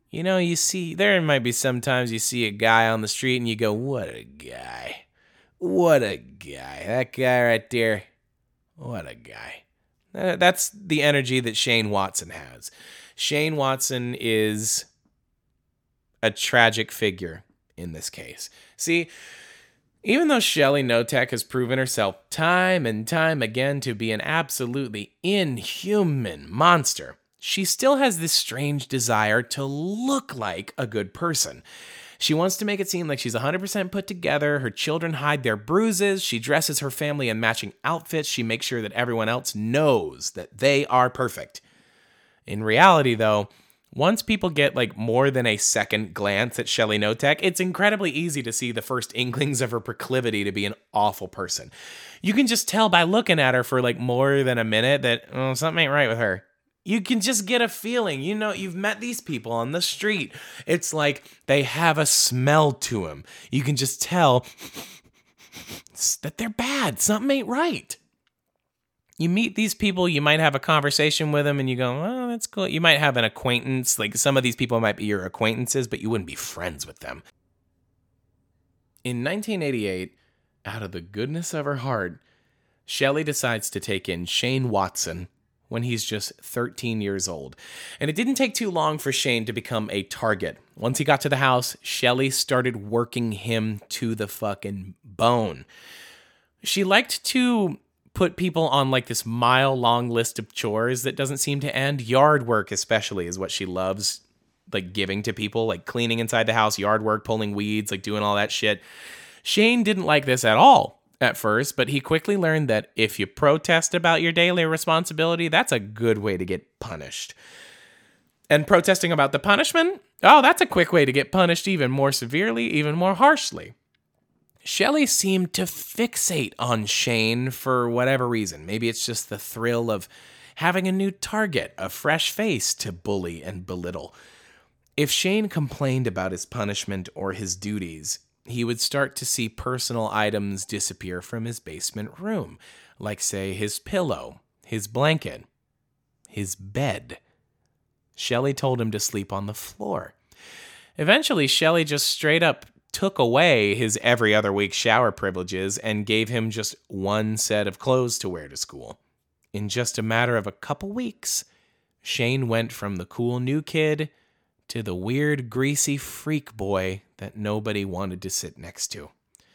You know, you see, there might be sometimes you see a guy on the street and you go, what a guy. What a guy. That guy right there. What a guy. Uh, That's the energy that Shane Watson has. Shane Watson is a tragic figure in this case. See, even though Shelley Notek has proven herself time and time again to be an absolutely inhuman monster, she still has this strange desire to look like a good person. She wants to make it seem like she's one hundred percent put together. Her children hide their bruises. She dresses her family in matching outfits. She makes sure that everyone else knows that they are perfect. In reality, though, once people get like more than a second glance at Shelley Notek, it's incredibly easy to see the first inklings of her proclivity to be an awful person. You can just tell by looking at her for like more than a minute that oh, something ain't right with her. You can just get a feeling. You know, you've met these people on the street. It's like they have a smell to them. You can just tell that they're bad. Something ain't right. You meet these people, you might have a conversation with them, and you go, oh, that's cool. You might have an acquaintance. Like some of these people might be your acquaintances, but you wouldn't be friends with them. In nineteen eighty-eight, out of the goodness of her heart, Shelley decides to take in Shane Watson when he's just thirteen years old. And it didn't take too long for Shane to become a target. Once he got to the house, Shelley started working him to the fucking bone. She liked to put people on like this mile-long list of chores that doesn't seem to end. Yard work especially is what she loves, like giving to people, like cleaning inside the house, yard work, pulling weeds, like doing all that shit. Shane didn't like this at all at first, but he quickly learned that if you protest about your daily responsibility, that's a good way to get punished. And protesting about the punishment, oh, that's a quick way to get punished even more severely, even more harshly. Shelley seemed to fixate on Shane for whatever reason. Maybe it's just the thrill of having a new target, a fresh face to bully and belittle. If Shane complained about his punishment or his duties, he would start to see personal items disappear from his basement room, like, say, his pillow, his blanket, his bed. Shelley told him to sleep on the floor. Eventually, Shelley just straight up took away his every other week shower privileges and gave him just one set of clothes to wear to school. In just a matter of a couple weeks, Shane went from the cool new kid to the weird, greasy freak boy that nobody wanted to sit next to.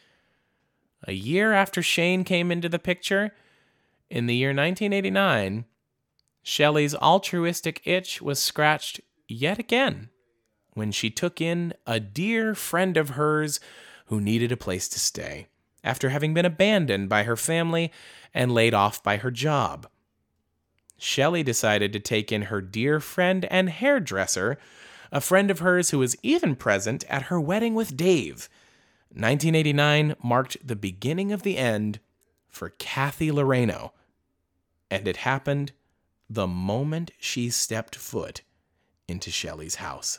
A year after Shane came into the picture, in the year nineteen eighty-nine, Shelley's altruistic itch was scratched yet again when she took in a dear friend of hers who needed a place to stay after having been abandoned by her family and laid off by her job. Shelley decided to take in her dear friend and hairdresser, a friend of hers who was even present at her wedding with Dave. nineteen eighty-nine marked the beginning of the end for Kathy Loreno, and it happened the moment she stepped foot into Shelley's house.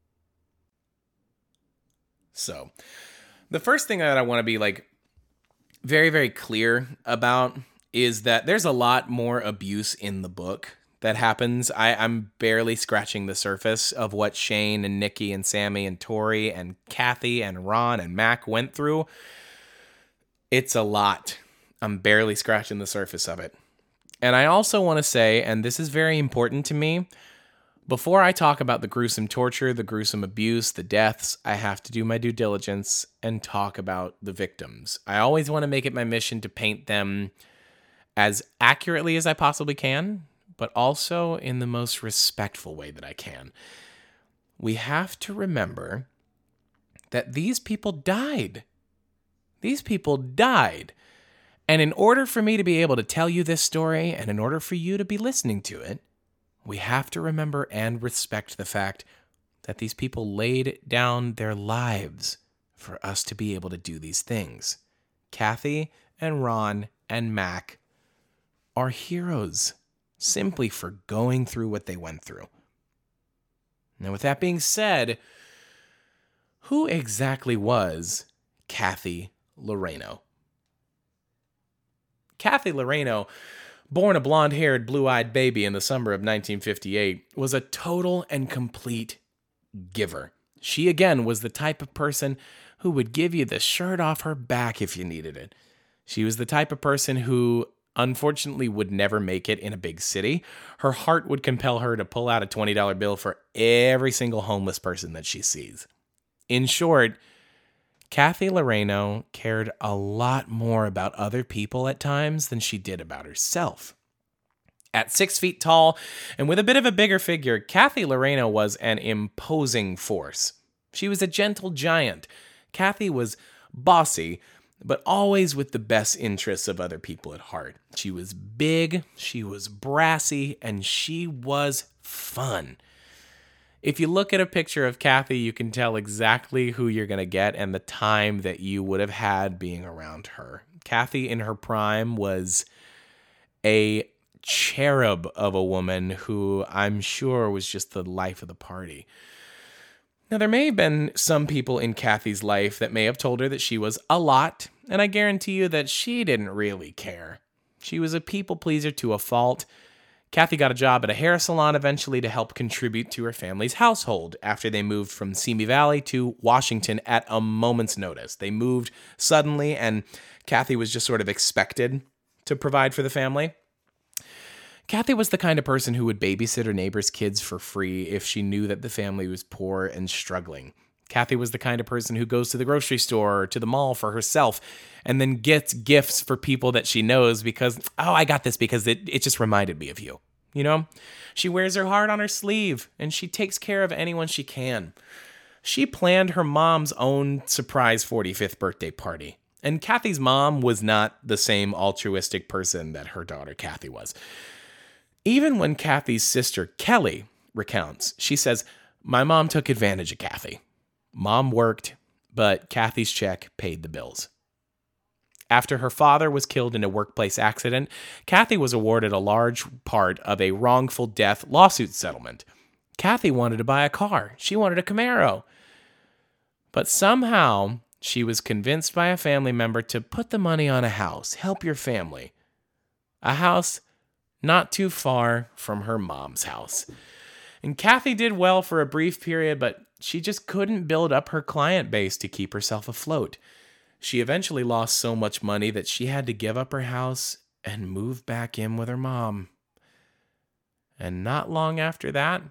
So, the first thing that I want to be like very, very clear about is that there's a lot more abuse in the book that happens. I, I'm barely scratching the surface of what Shane and Nikki and Sammy and Tori and Kathy and Ron and Mac went through. It's a lot. I'm barely scratching the surface of it. And I also want to say, and this is very important to me, before I talk about the gruesome torture, the gruesome abuse, the deaths, I have to do my due diligence and talk about the victims. I always want to make it my mission to paint them as accurately as I possibly can, but also in the most respectful way that I can. We have to remember that these people died. These people died. And in order for me to be able to tell you this story, and in order for you to be listening to it, we have to remember and respect the fact that these people laid down their lives for us to be able to do these things. Kathy and Ron and Mac are heroes simply for going through what they went through. Now, with that being said, who exactly was Kathy Loreno? Kathy Loreno, born a blonde-haired, blue-eyed baby in the summer of nineteen fifty-eight, was a total and complete giver. She, again, was the type of person who would give you the shirt off her back if you needed it. She was the type of person who, unfortunately, would never make it in a big city. Her heart would compel her to pull out a twenty dollar bill for every single homeless person that she sees. In short, Kathy Loreno cared a lot more about other people at times than she did about herself. At six feet tall and with a bit of a bigger figure, Kathy Loreno was an imposing force. She was a gentle giant. Kathy was bossy, but always with the best interests of other people at heart. She was big, she was brassy, and she was fun. If you look at a picture of Kathy, you can tell exactly who you're going to get and the time that you would have had being around her. Kathy in her prime was a cherub of a woman who I'm sure was just the life of the party. Now, there may have been some people in Kathy's life that may have told her that she was a lot, and I guarantee you that she didn't really care. She was a people pleaser to a fault. Kathy got a job at a hair salon eventually to help contribute to her family's household after they moved from Simi Valley to Washington at a moment's notice. They moved suddenly, and Kathy was just sort of expected to provide for the family. Kathy was the kind of person who would babysit her neighbor's kids for free if she knew that the family was poor and struggling. Kathy was the kind of person who goes to the grocery store or to the mall for herself and then gets gifts for people that she knows because, oh, I got this because it, it just reminded me of you. You know, she wears her heart on her sleeve and she takes care of anyone she can. She planned her mom's own surprise forty-fifth birthday party. And Kathy's mom was not the same altruistic person that her daughter Kathy was. Even when Kathy's sister Kelly recounts, she says, "My mom took advantage of Kathy. Mom worked, but Kathy's check paid the bills." After her father was killed in a workplace accident, Kathy was awarded a large part of a wrongful death lawsuit settlement. Kathy wanted to buy a car. She wanted a Camaro. But somehow, she was convinced by a family member to put the money on a house, help your family. A house not too far from her mom's house. And Kathy did well for a brief period, but she just couldn't build up her client base to keep herself afloat. She eventually lost so much money that she had to give up her house and move back in with her mom. And not long after that,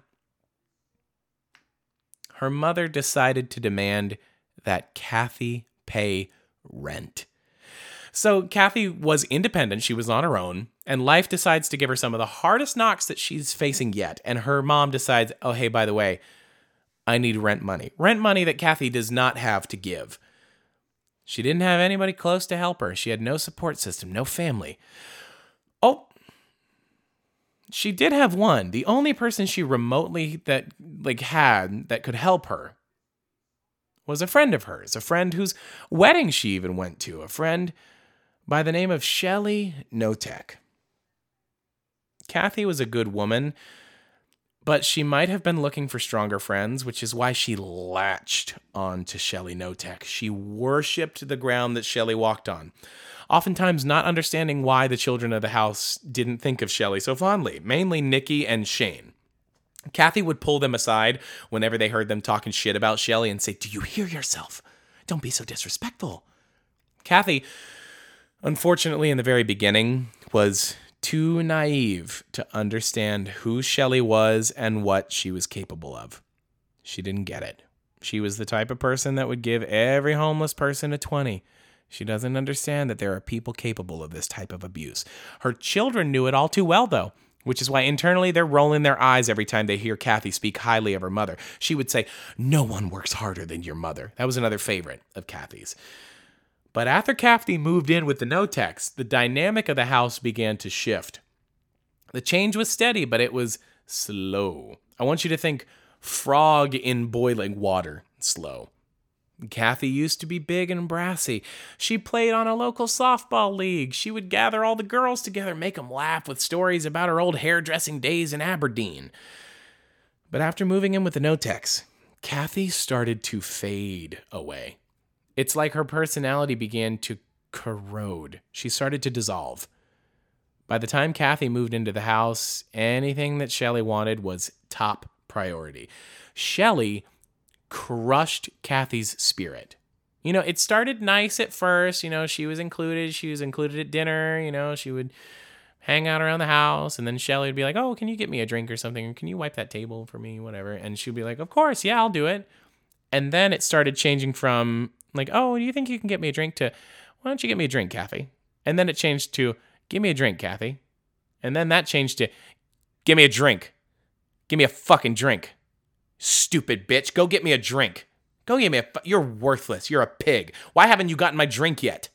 her mother decided to demand that Kathy pay rent. So Kathy was independent, she was on her own, and life decides to give her some of the hardest knocks that she's facing yet. And her mom decides, oh, hey, by the way, I need rent money. Rent money that Kathy does not have to give. She didn't have anybody close to help her. She had no support system, no family. Oh, she did have one. The only person she remotely that like had that could help her was a friend of hers, a friend whose wedding she even went to, a friend by the name of Shelly Notek. Kathy was a good woman, but she might have been looking for stronger friends, which is why she latched on to Shelly Notek. She worshipped the ground that Shelly walked on, oftentimes not understanding why the children of the house didn't think of Shelly so fondly, mainly Nikki and Shane. Kathy would pull them aside whenever they heard them talking shit about Shelly and say, "Do you hear yourself? Don't be so disrespectful." Kathy, unfortunately, in the very beginning, was too naive to understand who Shelly was and what she was capable of. She didn't get it. She was the type of person that would give every homeless person a twenty. She doesn't understand that there are people capable of this type of abuse. Her children knew it all too well, though, which is why internally they're rolling their eyes every time they hear Kathy speak highly of her mother. She would say, "No one works harder than your mother." That was another favorite of Kathy's. But after Kathy moved in with the Noteks, the dynamic of the house began to shift. The change was steady, but it was slow. I want you to think frog in boiling water slow. Kathy used to be big and brassy. She played on a local softball league. She would gather all the girls together, make them laugh with stories about her old hairdressing days in Aberdeen. But after moving in with the Noteks, Kathy started to fade away. It's like her personality began to corrode. She started to dissolve. By the time Kathy moved into the house, anything that Shelly wanted was top priority. Shelley crushed Kathy's spirit. You know, it started nice at first. You know, she was included. She was included at dinner. You know, she would hang out around the house. And then Shelley would be like, oh, can you get me a drink or something? Or can you wipe that table for me? Whatever. And she'd be like, of course. Yeah, I'll do it. And then it started changing from like, oh, do you think you can get me a drink to, why don't you get me a drink, Kathy? And then it changed to, give me a drink, Kathy. And then that changed to, give me a drink. Give me a fucking drink. Stupid bitch. Go get me a drink. Go get me a... Fu- You're worthless. You're a pig. Why haven't you gotten my drink yet?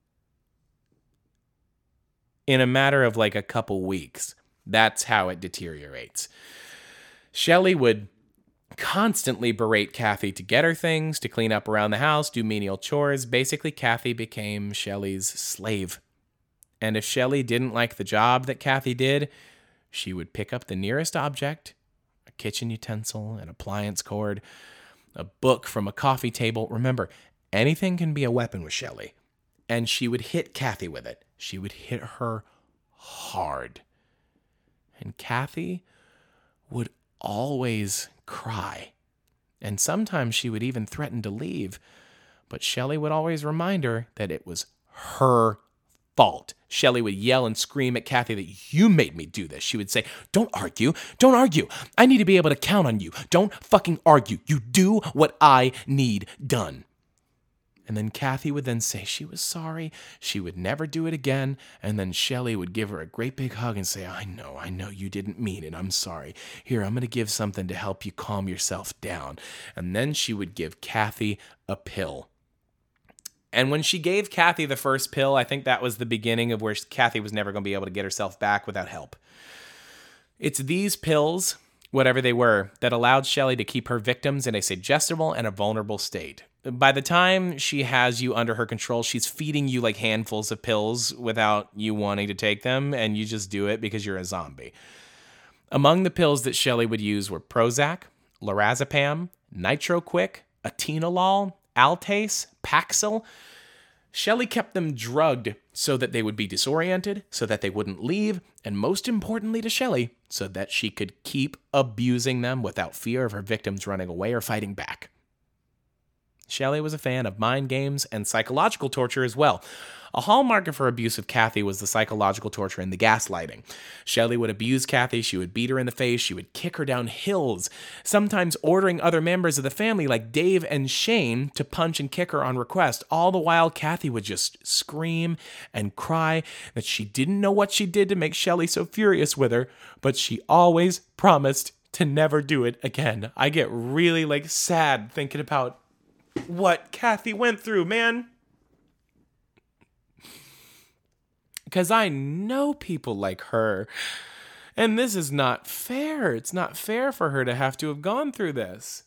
In a matter of like a couple weeks, that's how it deteriorates. Shelley would constantly berate Kathy to get her things, to clean up around the house, do menial chores. Basically, Kathy became Shelley's slave. And if Shelley didn't like the job that Kathy did, she would pick up the nearest object, a kitchen utensil, an appliance cord, a book from a coffee table. Remember, anything can be a weapon with Shelley. And she would hit Kathy with it. She would hit her hard. And Kathy would always cry. And sometimes she would even threaten to leave. But Shelley would always remind her that it was her fault. Shelley would yell and scream at Kathy that you made me do this. She would say, don't argue. Don't argue. I need to be able to count on you. Don't fucking argue. You do what I need done. And then Kathy would then say she was sorry. She would never do it again. And then Shelley would give her a great big hug and say, I know, I know you didn't mean it. I'm sorry. Here, I'm going to give something to help you calm yourself down. And then she would give Kathy a pill. And when she gave Kathy the first pill, I think that was the beginning of where Kathy was never going to be able to get herself back without help. It's these pills, whatever they were, that allowed Shelley to keep her victims in a suggestible and a vulnerable state. By the time she has you under her control, she's feeding you like handfuls of pills without you wanting to take them, and you just do it because you're a zombie. Among the pills that Shelley would use were Prozac, lorazepam, NitroQuick, atenolol, Altase, Paxil. Shelley kept them drugged so that they would be disoriented, so that they wouldn't leave, and most importantly to Shelley, so that she could keep abusing them without fear of her victims running away or fighting back. Shelley was a fan of mind games and psychological torture as well. A hallmark of her abuse of Kathy was the psychological torture and the gaslighting. Shelley would abuse Kathy, she would beat her in the face, she would kick her down hills, sometimes ordering other members of the family like Dave and Shane to punch and kick her on request. All the while, Kathy would just scream and cry that she didn't know what she did to make Shelley so furious with her, but she always promised to never do it again. I get really like sad thinking about what Kathy went through, man. Because I know people like her. And this is not fair. It's not fair for her to have to have gone through this.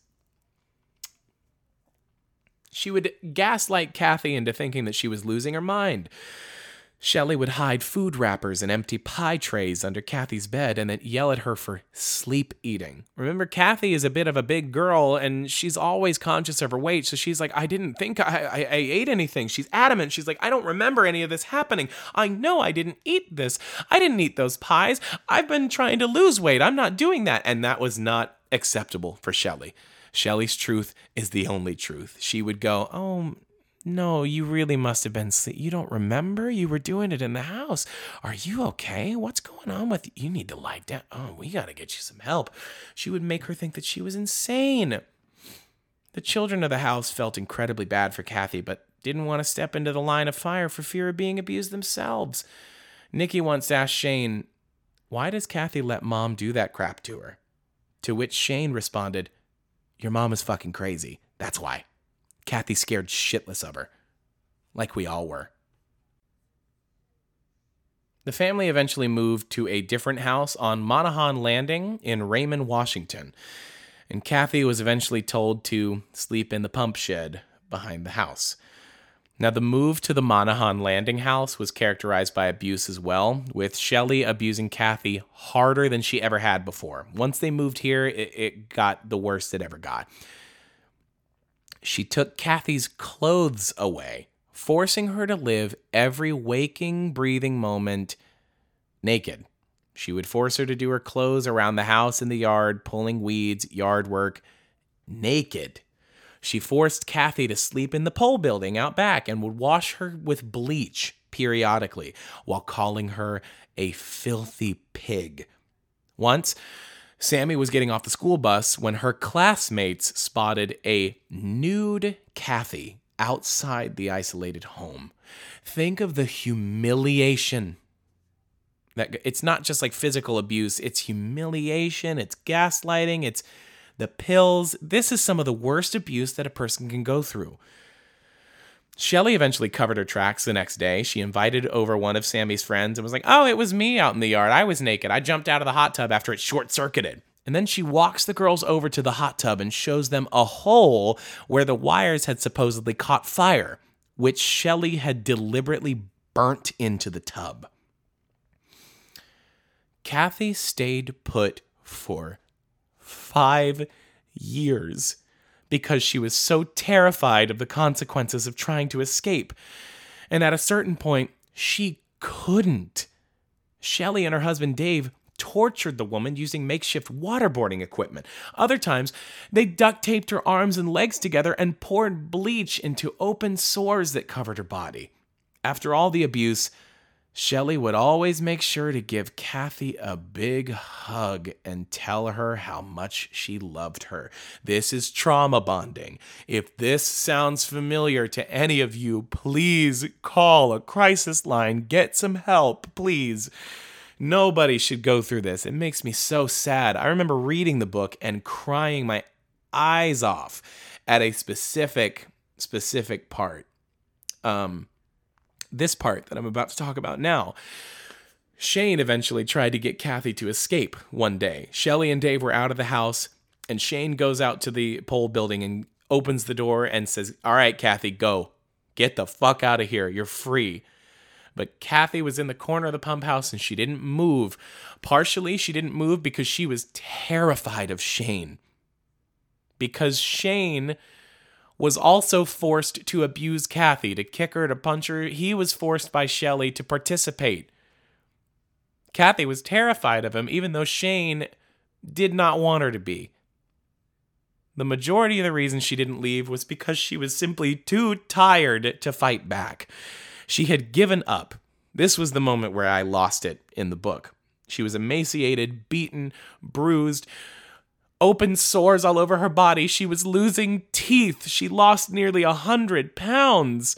She would gaslight Kathy into thinking that she was losing her mind. Shelley would hide food wrappers and empty pie trays under Kathy's bed and then yell at her for sleep eating. Remember, Kathy is a bit of a big girl and she's always conscious of her weight. So she's like, I didn't think I, I, I ate anything. She's adamant. She's like, I don't remember any of this happening. I know I didn't eat this. I didn't eat those pies. I've been trying to lose weight. I'm not doing that. And that was not acceptable for Shelley. Shelley's truth is the only truth. She would go, oh, no, you really must have been sleep. You don't remember? You were doing it in the house. Are you okay? What's going on with you? You need to lie down. Oh, we got to get you some help. She would make her think that she was insane. The children of the house felt incredibly bad for Kathy, but didn't want to step into the line of fire for fear of being abused themselves. Nikki once asked Shane, why does Kathy let mom do that crap to her? To which Shane responded, your mom is fucking crazy. That's why. Kathy scared shitless of her, like we all were. The family eventually moved to a different house on Monahan Landing in Raymond, Washington, and Kathy was eventually told to sleep in the pump shed behind the house. Now, the move to the Monahan Landing house was characterized by abuse as well, with Shelley abusing Kathy harder than she ever had before. Once they moved here, it, it got the worst it ever got. She took Kathy's clothes away, forcing her to live every waking, breathing moment naked. She would force her to do her clothes around the house and the yard, pulling weeds, yard work, naked. She forced Kathy to sleep in the pole building out back and would wash her with bleach periodically while calling her a filthy pig. Once, Sammy was getting off the school bus when her classmates spotted a nude Kathy outside the isolated home. Think of the humiliation. That it's not just like physical abuse, it's humiliation, it's gaslighting, it's the pills. This is some of the worst abuse that a person can go through. Shelley eventually covered her tracks the next day. She invited over one of Sammy's friends and was like, oh, it was me out in the yard. I was naked. I jumped out of the hot tub after it short-circuited. And then she walks the girls over to the hot tub and shows them a hole where the wires had supposedly caught fire, which Shelley had deliberately burnt into the tub. Kathy stayed put for five years because she was so terrified of the consequences of trying to escape. And at a certain point, she couldn't. Shelley and her husband Dave tortured the woman using makeshift waterboarding equipment. Other times, they duct taped her arms and legs together and poured bleach into open sores that covered her body. After all the abuse, Shelley would always make sure to give Kathy a big hug and tell her how much she loved her. This is trauma bonding. If this sounds familiar to any of you, please call a crisis line. Get some help, please. Nobody should go through this. It makes me so sad. I remember reading the book and crying my eyes off at a specific, specific part. Um... This part that I'm about to talk about now. Shane eventually tried to get Kathy to escape one day. Shelley and Dave were out of the house, and Shane goes out to the pole building and opens the door and says, all right, Kathy, go. Get the fuck out of here. You're free. But Kathy was in the corner of the pump house, and she didn't move. Partially, she didn't move because she was terrified of Shane. Because Shane was also forced to abuse Kathy, to kick her, to punch her. He was forced by Shelley to participate. Kathy was terrified of him, even though Shane did not want her to be. The majority of the reason she didn't leave was because she was simply too tired to fight back. She had given up. This was the moment where I lost it in the book. She was emaciated, beaten, bruised, open sores all over her body. She was losing teeth. She lost nearly a hundred pounds.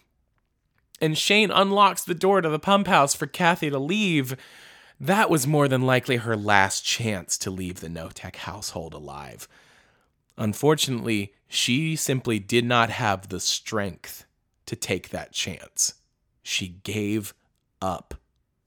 And Shane unlocks the door to the pump house for Kathy to leave. That was more than likely her last chance to leave the No-Tech household alive. Unfortunately, she simply did not have the strength to take that chance. She gave up.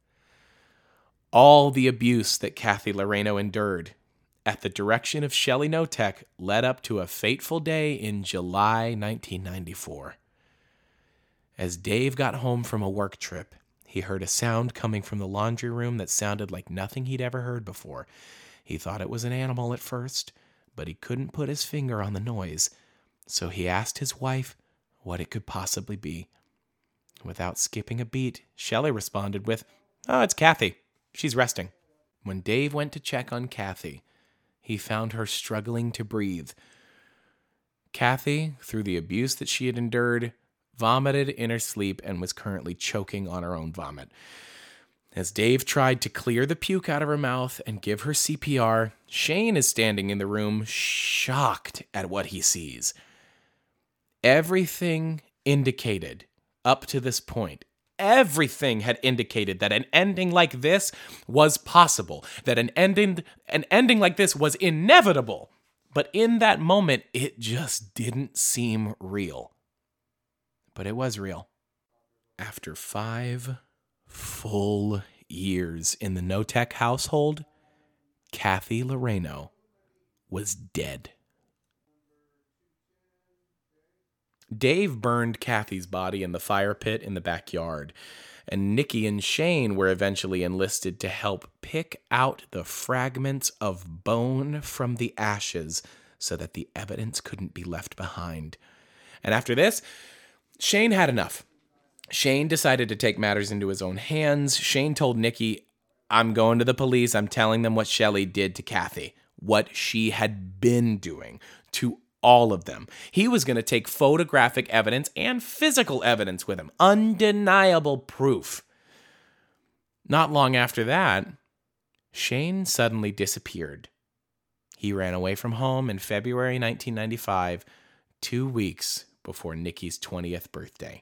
All the abuse that Kathy Loreno endured at the direction of Shelley No-Tech led up to a fateful day in July nineteen ninety-four. As Dave got home from a work trip, he heard a sound coming from the laundry room that sounded like nothing he'd ever heard before. He thought it was an animal at first, but he couldn't put his finger on the noise, so he asked his wife what it could possibly be. Without skipping a beat, Shelley responded with, "Oh, it's Kathy. She's resting." When Dave went to check on Kathy, he found her struggling to breathe. Kathy, through the abuse that she had endured, vomited in her sleep and was currently choking on her own vomit. As Dave tried to clear the puke out of her mouth and give her C P R, Shane is standing in the room, shocked at what he sees. Everything indicated, up to this point, everything had indicated that an ending like this was possible, that an ending, an ending like this was inevitable. But in that moment, it just didn't seem real. But it was real. After five full years in the No-Tech household, Kathy Loreno was dead. Dave burned Kathy's body in the fire pit in the backyard, and Nikki and Shane were eventually enlisted to help pick out the fragments of bone from the ashes so that the evidence couldn't be left behind. And after this, Shane had enough. Shane decided to take matters into his own hands. Shane told Nikki, I'm going to the police. I'm telling them what Shelley did to Kathy, what she had been doing to all of them. He was going to take photographic evidence and physical evidence with him, undeniable proof. Not long after that, Shane suddenly disappeared. He ran away from home in February nineteen ninety-five, two weeks before Nikki's twentieth birthday.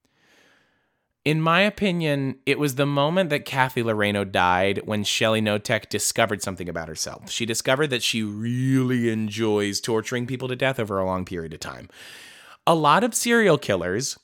In my opinion, it was the moment that Kathy Loreno died when Shelley Notek discovered something about herself. She discovered that she really enjoys torturing people to death over a long period of time. A lot of serial killers,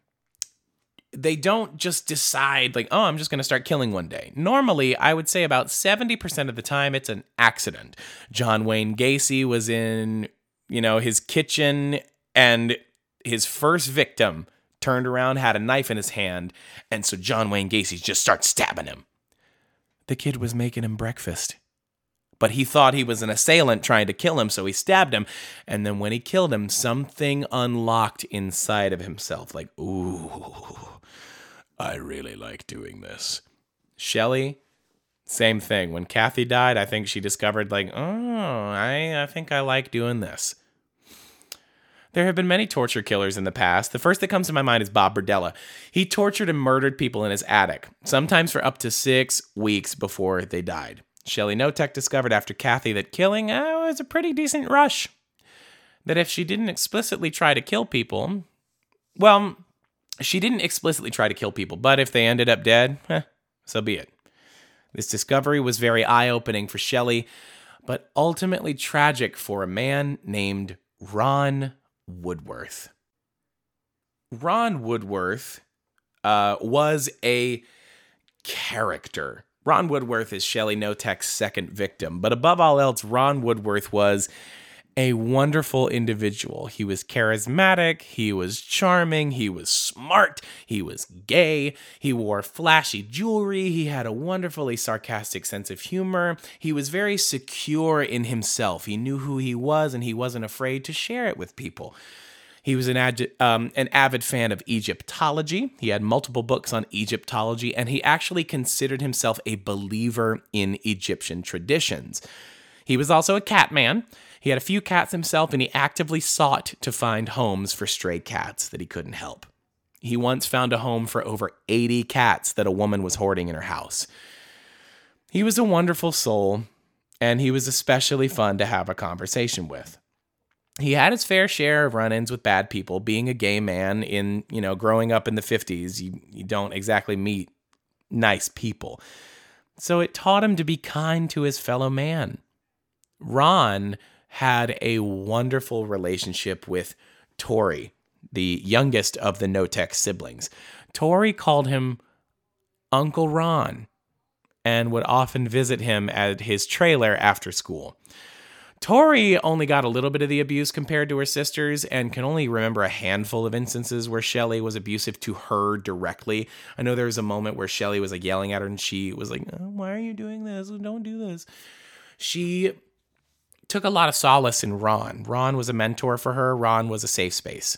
they don't just decide like, oh, I'm just going to start killing one day. Normally, I would say about seventy percent of the time, it's an accident. John Wayne Gacy was in, you know, his kitchen, and his first victim turned around, had a knife in his hand, and so John Wayne Gacy just starts stabbing him. The kid was making him breakfast, but he thought he was an assailant trying to kill him, so he stabbed him, and then when he killed him, something unlocked inside of himself, like, ooh, I really like doing this. Shelley, same thing. When Kathy died, I think she discovered, like, oh, I, I think I like doing this. There have been many torture killers in the past. The first that comes to my mind is Bob Berdella. He tortured and murdered people in his attic, sometimes for up to six weeks before they died. Shelley Notek discovered after Kathy that killing uh, was a pretty decent rush. That if she didn't explicitly try to kill people, well, she didn't explicitly try to kill people, but if they ended up dead, eh, so be it. This discovery was very eye-opening for Shelley, but ultimately tragic for a man named Ron Woodworth. Ron Woodworth uh, was a character. Ron Woodworth is Shelley Notek's second victim, but above all else, Ron Woodworth was a wonderful individual. He was charismatic, he was charming, he was smart, he was gay, he wore flashy jewelry, he had a wonderfully sarcastic sense of humor, he was very secure in himself. He knew who he was and he wasn't afraid to share it with people. He was an, ag- um, an avid fan of Egyptology. He had multiple books on Egyptology, and he actually considered himself a believer in Egyptian traditions. He was also a cat man. He had a few cats himself, and he actively sought to find homes for stray cats that he couldn't help. He once found a home for over eighty cats that a woman was hoarding in her house. He was a wonderful soul, and he was especially fun to have a conversation with. He had his fair share of run-ins with bad people. Being a gay man in, you know, growing up in the fifties, you, you don't exactly meet nice people. So it taught him to be kind to his fellow man. Ron had a wonderful relationship with Tori, the youngest of the Notek siblings. Tori called him Uncle Ron and would often visit him at his trailer after school. Tori only got a little bit of the abuse compared to her sisters and can only remember a handful of instances where Shelley was abusive to her directly. I know there was a moment where Shelley was like yelling at her and she was like, oh, why are you doing this? Don't do this. She took a lot of solace in Ron. Ron was a mentor for her. Ron was a safe space.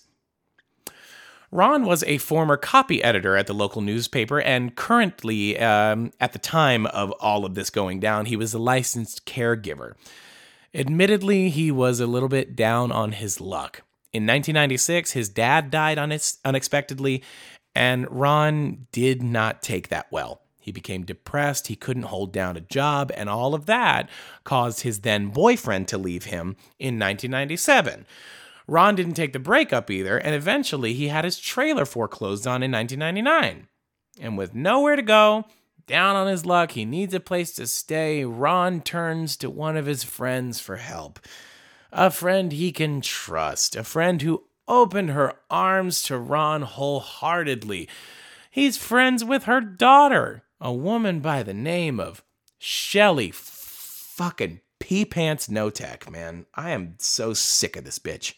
Ron was a former copy editor at the local newspaper, and currently, um, at the time of all of this going down, he was a licensed caregiver. Admittedly, he was a little bit down on his luck. In nineteen ninety-six, his dad died unex- unexpectedly, and Ron did not take that well. He became depressed, he couldn't hold down a job, and all of that caused his then boyfriend to leave him in nineteen ninety-seven. Ron didn't take the breakup either, and eventually he had his trailer foreclosed on in nineteen ninety-nine. And with nowhere to go, down on his luck, he needs a place to stay, Ron turns to one of his friends for help. A friend he can trust, a friend who opened her arms to Ron wholeheartedly. He's friends with her daughter, a woman by the name of Shelley fucking Pee Pants Notek, man. I am so sick of this bitch.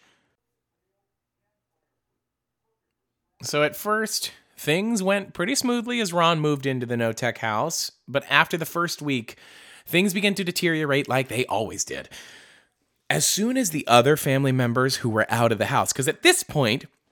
So at first, things went pretty smoothly as Ron moved into the Notek house, but after the first week, things began to deteriorate like they always did. As soon as the other family members who were out of the house, because at this point,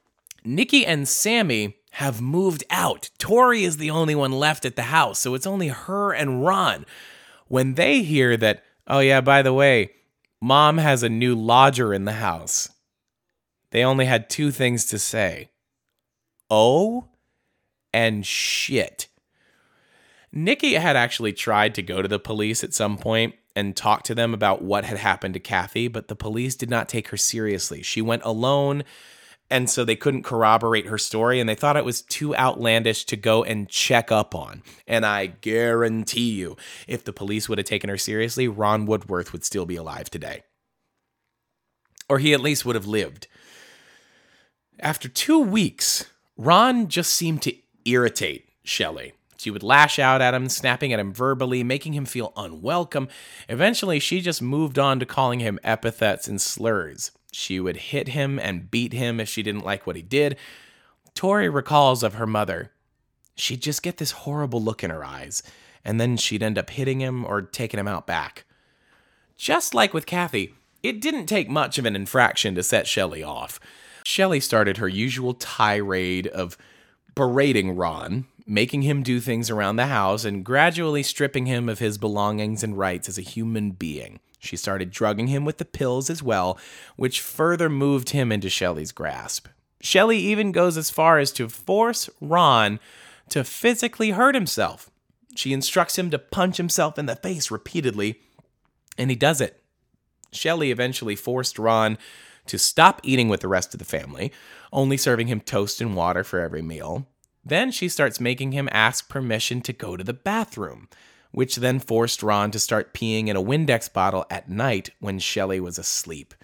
Nikki and Sammy have moved out. Tori is the only one left at the house, so it's only her and Ron. When they hear that, oh yeah, by the way, Mom has a new lodger in the house, they only had two things to say. Oh, and shit. Nikki had actually tried to go to the police at some point and talk to them about what had happened to Kathy, but the police did not take her seriously. She went alone, and so they couldn't corroborate her story, and they thought it was too outlandish to go and check up on. And I guarantee you, if the police would have taken her seriously, Ron Woodworth would still be alive today. Or he at least would have lived. After two weeks, Ron just seemed to irritate Shelley. She would lash out at him, snapping at him verbally, making him feel unwelcome. Eventually, she just moved on to calling him epithets and slurs. She would hit him and beat him if she didn't like what he did. Tori recalls of her mother. She'd just get this horrible look in her eyes, and then she'd end up hitting him or taking him out back. Just like with Kathy, it didn't take much of an infraction to set Shelley off. Shelley started her usual tirade of berating Ron, making him do things around the house, and gradually stripping him of his belongings and rights as a human being. She started drugging him with the pills as well, which further moved him into Shelley's grasp. Shelley even goes as far as to force Ron to physically hurt himself. She instructs him to punch himself in the face repeatedly, and he does it. Shelley eventually forced Ron to stop eating with the rest of the family, only serving him toast and water for every meal. Then she starts making him ask permission to go to the bathroom, which then forced Ron to start peeing in a Windex bottle at night when Shelley was asleep.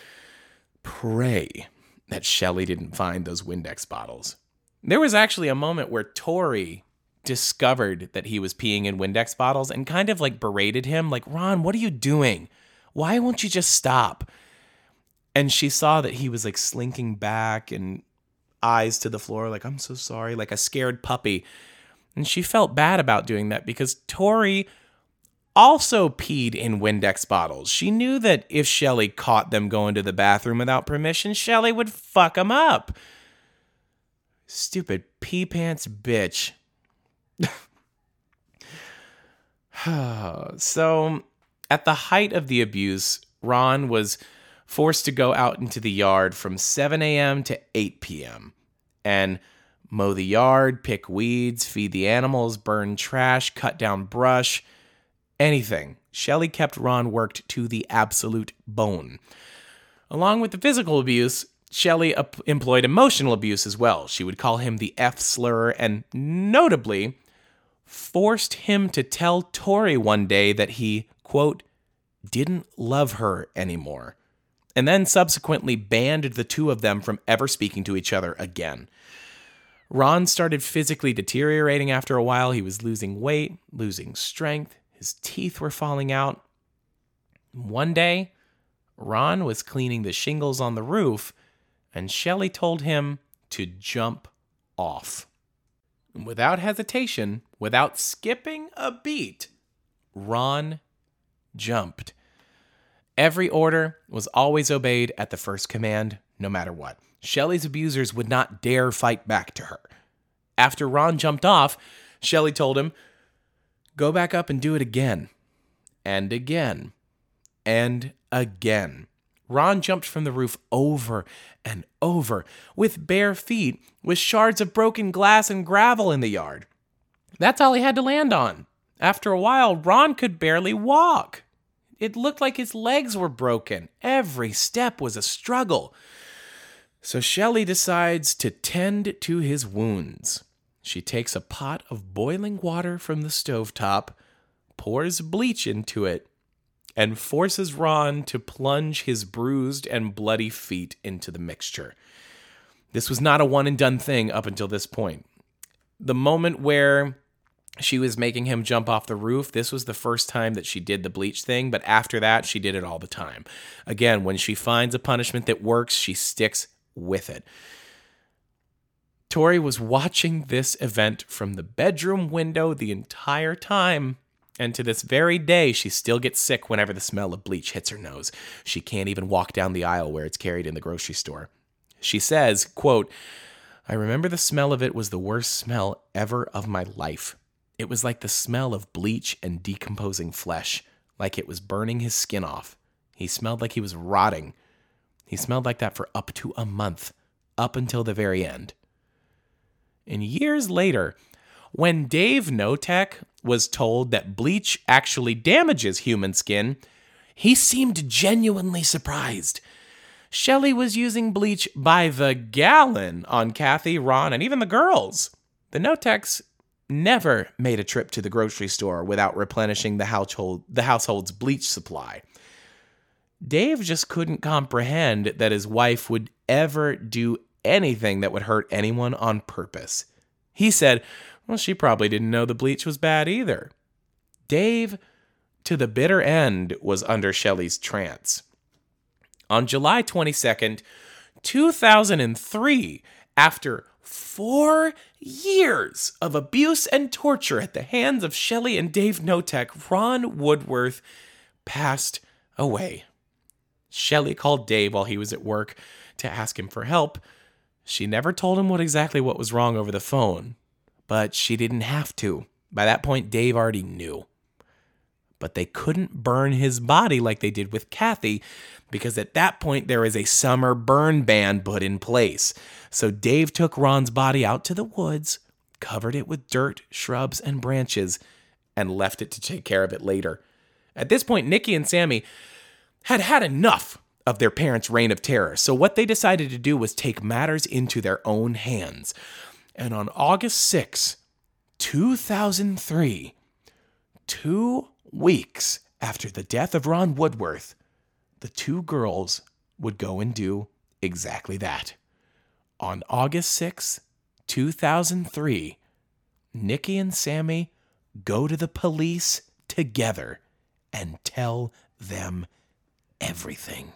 Pray that Shelley didn't find those Windex bottles. There was actually a moment where Tori discovered that he was peeing in Windex bottles and kind of like berated him, like, Ron, what are you doing? Why won't you just stop? And she saw that he was like slinking back and eyes to the floor, like, I'm so sorry, like a scared puppy. And she felt bad about doing that because Tori also peed in Windex bottles. She knew that if Shelley caught them going to the bathroom without permission, Shelley would fuck them up. Stupid pee pants bitch. So, at the height of the abuse, Ron was forced to go out into the yard from seven a.m. to eight p.m. and mow the yard, pick weeds, feed the animals, burn trash, cut down brush, anything. Shelley kept Ron worked to the absolute bone. Along with the physical abuse, Shelley up- employed emotional abuse as well. She would call him the F slur and, notably, forced him to tell Tori one day that he, quote, didn't love her anymore, and then subsequently banned the two of them from ever speaking to each other again. Ron started physically deteriorating after a while. He was losing weight, losing strength. His teeth were falling out. One day, Ron was cleaning the shingles on the roof, and Shelley told him to jump off. Without hesitation, without skipping a beat, Ron jumped. Every order was always obeyed at the first command, no matter what. Shelley's abusers would not dare fight back to her. After Ron jumped off, Shelley told him, go back up and do it again, and again, and again. Ron jumped from the roof over and over, with bare feet, with shards of broken glass and gravel in the yard. That's all he had to land on. After a while, Ron could barely walk. It looked like his legs were broken. Every step was a struggle. So Shelley decides to tend to his wounds. She takes a pot of boiling water from the stovetop, pours bleach into it, and forces Ron to plunge his bruised and bloody feet into the mixture. This was not a one-and-done thing up until this point. The moment where she was making him jump off the roof, this was the first time that she did the bleach thing, but after that, she did it all the time. Again, when she finds a punishment that works, she sticks with it. Tori was watching this event from the bedroom window the entire time, and to this very day, she still gets sick whenever the smell of bleach hits her nose. She can't even walk down the aisle where it's carried in the grocery store. She says, quote, I remember the smell of it was the worst smell ever of my life. It was like the smell of bleach and decomposing flesh, like it was burning his skin off. He smelled like he was rotting. He smelled like that for up to a month, up until the very end. And years later, when Dave Notek was told that bleach actually damages human skin, he seemed genuinely surprised. Shelley was using bleach by the gallon on Kathy, Ron, and even the girls. The Noteks never made a trip to the grocery store without replenishing the household, the household's bleach supply. Dave just couldn't comprehend that his wife would ever do anything that would hurt anyone on purpose. He said, well, she probably didn't know the bleach was bad either. Dave, to the bitter end, was under Shelley's trance. On July twenty-second, two thousand three, after four years of abuse and torture at the hands of Shelley and Dave Notek, Ron Woodworth passed away. Shelley called Dave while he was at work to ask him for help. She never told him what exactly what was wrong over the phone, but she didn't have to. By that point, Dave already knew. But they couldn't burn his body like they did with Kathy, because at that point there is a summer burn ban put in place. So Dave took Ron's body out to the woods, covered it with dirt, shrubs, and branches, and left it to take care of it later. At this point, Nikki and Sammy had had enough of their parents' reign of terror, so what they decided to do was take matters into their own hands. And on August sixth, two thousand three, two weeks after the death of Ron Woodworth, the two girls would go and do exactly that. On August sixth, two thousand three, Nikki and Sammy go to the police together and tell them everything.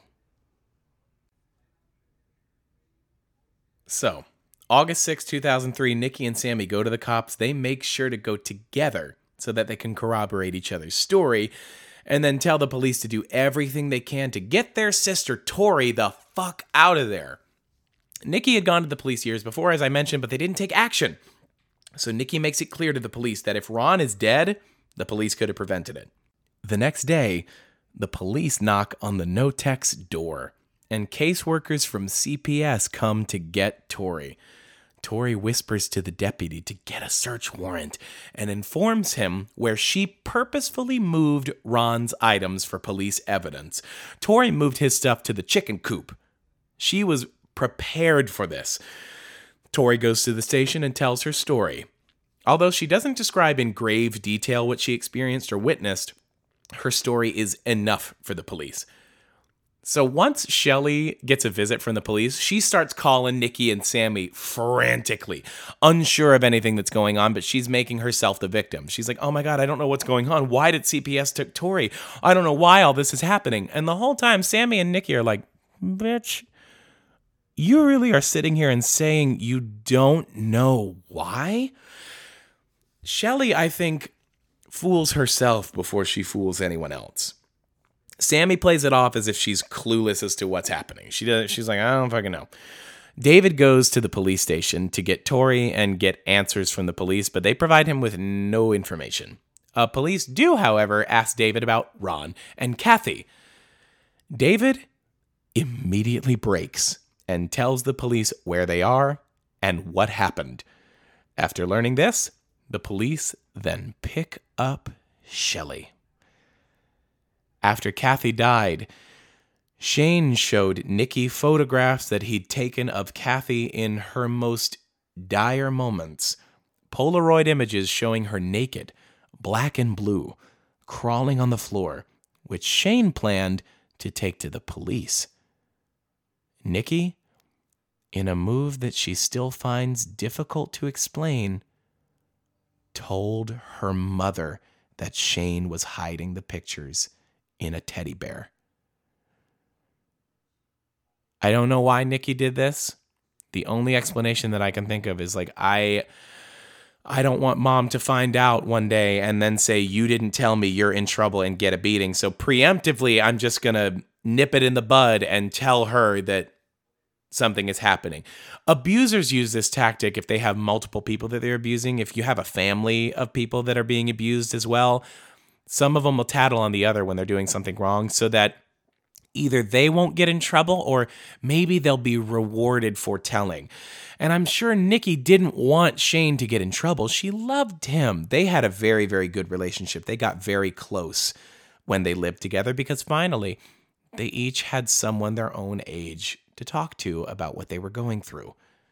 So, August sixth, two thousand three, Nikki and Sammy go to the cops. They make sure to go together so that they can corroborate each other's story, and then tell the police to do everything they can to get their sister, Tori, the fuck out of there. Nikki had gone to the police years before, as I mentioned, but they didn't take action. So Nikki makes it clear to the police that if Ron is dead, the police could have prevented it. The next day, the police knock on the Notek's door, and caseworkers from C P S come to get Tori. Tori whispers to the deputy to get a search warrant and informs him where she purposefully moved Ron's items for police evidence. Tori moved his stuff to the chicken coop. She was prepared for this. Tori goes to the station and tells her story. Although she doesn't describe in grave detail what she experienced or witnessed, her story is enough for the police. So once Shelley gets a visit from the police, she starts calling Nikki and Sammy frantically, unsure of anything that's going on, but she's making herself the victim. She's like, oh my God, I don't know what's going on. Why did C P S took Tori? I don't know why all this is happening. And the whole time, Sammy and Nikki are like, bitch, you really are sitting here and saying you don't know why? Shelley, I think, fools herself before she fools anyone else. Sammy plays it off as if she's clueless as to what's happening. She does, she's like, I don't fucking know. David goes to the police station to get Tori and get answers from the police, but they provide him with no information. Uh, police do, however, ask David about Ron and Kathy. David immediately breaks and tells the police where they are and what happened. After learning this, the police then pick up Shelley. After Kathy died, Shane showed Nikki photographs that he'd taken of Kathy in her most dire moments. Polaroid images showing her naked, black and blue, crawling on the floor, which Shane planned to take to the police. Nikki, in a move that she still finds difficult to explain, told her mother that Shane was hiding the pictures in a teddy bear. I don't know why Nikki did this. The only explanation that I can think of is like, I I don't want mom to find out one day and then say, you didn't tell me, you're in trouble, and get a beating. So preemptively, I'm just going to nip it in the bud and tell her that something is happening. Abusers use this tactic if they have multiple people that they're abusing. If you have a family of people that are being abused as well, some of them will tattle on the other when they're doing something wrong so that either they won't get in trouble or maybe they'll be rewarded for telling. And I'm sure Nikki didn't want Shane to get in trouble. She loved him. They had a very, very good relationship. They got very close when they lived together because finally they each had someone their own age to talk to about what they were going through.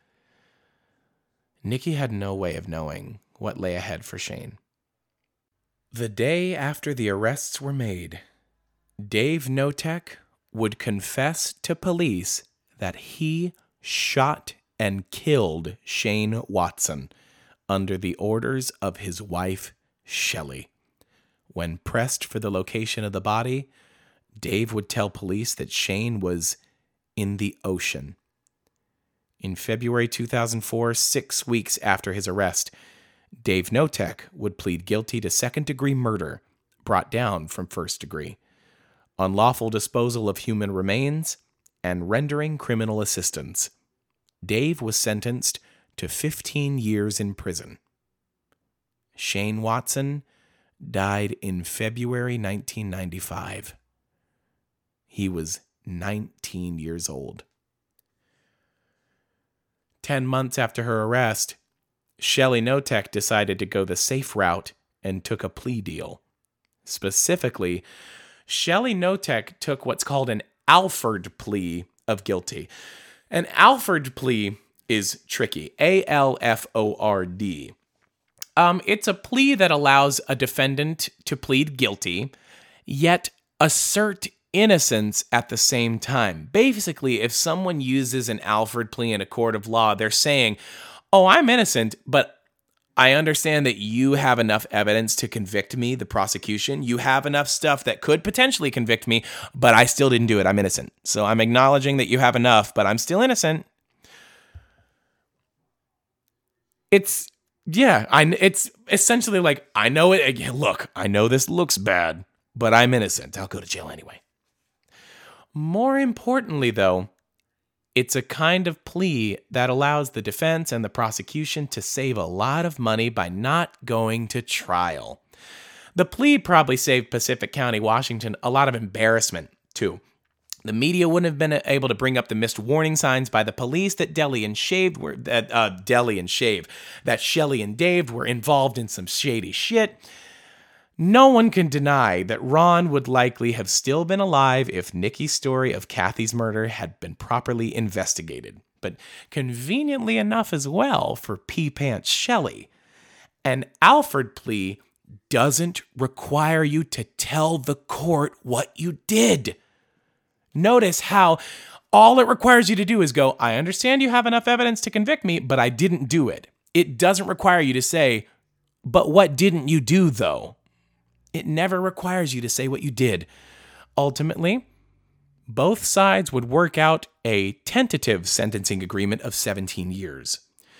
Nikki had no way of knowing what lay ahead for Shane. The day after the arrests were made, Dave Notek would confess to police that he shot and killed Shane Watson under the orders of his wife, Shelley. When pressed for the location of the body, Dave would tell police that Shane was in the ocean. In February two thousand four, six weeks after his arrest, Dave Notek would plead guilty to second-degree murder, brought down from first degree, unlawful disposal of human remains, and rendering criminal assistance. Dave was sentenced to fifteen years in prison. Shane Watson died in February nineteen ninety-five. He was nineteen years old. Ten months after her arrest, Shelley Notek decided to go the safe route and took a plea deal. Specifically, Shelley Notek took what's called an Alford plea of guilty. An Alford plea is tricky. A L F O R D. Um, it's a plea that allows a defendant to plead guilty, yet assert innocence at the same time. Basically, if someone uses an Alford plea in a court of law, they're saying, oh, I'm innocent, but I understand that you have enough evidence to convict me, the prosecution. You have enough stuff that could potentially convict me, but I still didn't do it. I'm innocent. So I'm acknowledging that you have enough, but I'm still innocent. It's, yeah, I, it's essentially like, I know it. Look, I know this looks bad, but I'm innocent. I'll go to jail anyway. More importantly, though, it's a kind of plea that allows the defense and the prosecution to save a lot of money by not going to trial. The plea probably saved Pacific County, Washington, a lot of embarrassment, too. The media wouldn't have been able to bring up the missed warning signs by the police that Deli and Shave were that uh, Deli and Shave, that Shelley and Dave were involved in some shady shit. No one can deny that Ron would likely have still been alive if Nikki's story of Kathy's murder had been properly investigated, but conveniently enough as well for Pea Pants Shelley. An Alford plea doesn't require you to tell the court what you did. Notice how all it requires you to do is go, I understand you have enough evidence to convict me, but I didn't do it. It doesn't require you to say, but what didn't you do though? It never requires you to say what you did. Ultimately, both sides would work out a tentative sentencing agreement of seventeen years.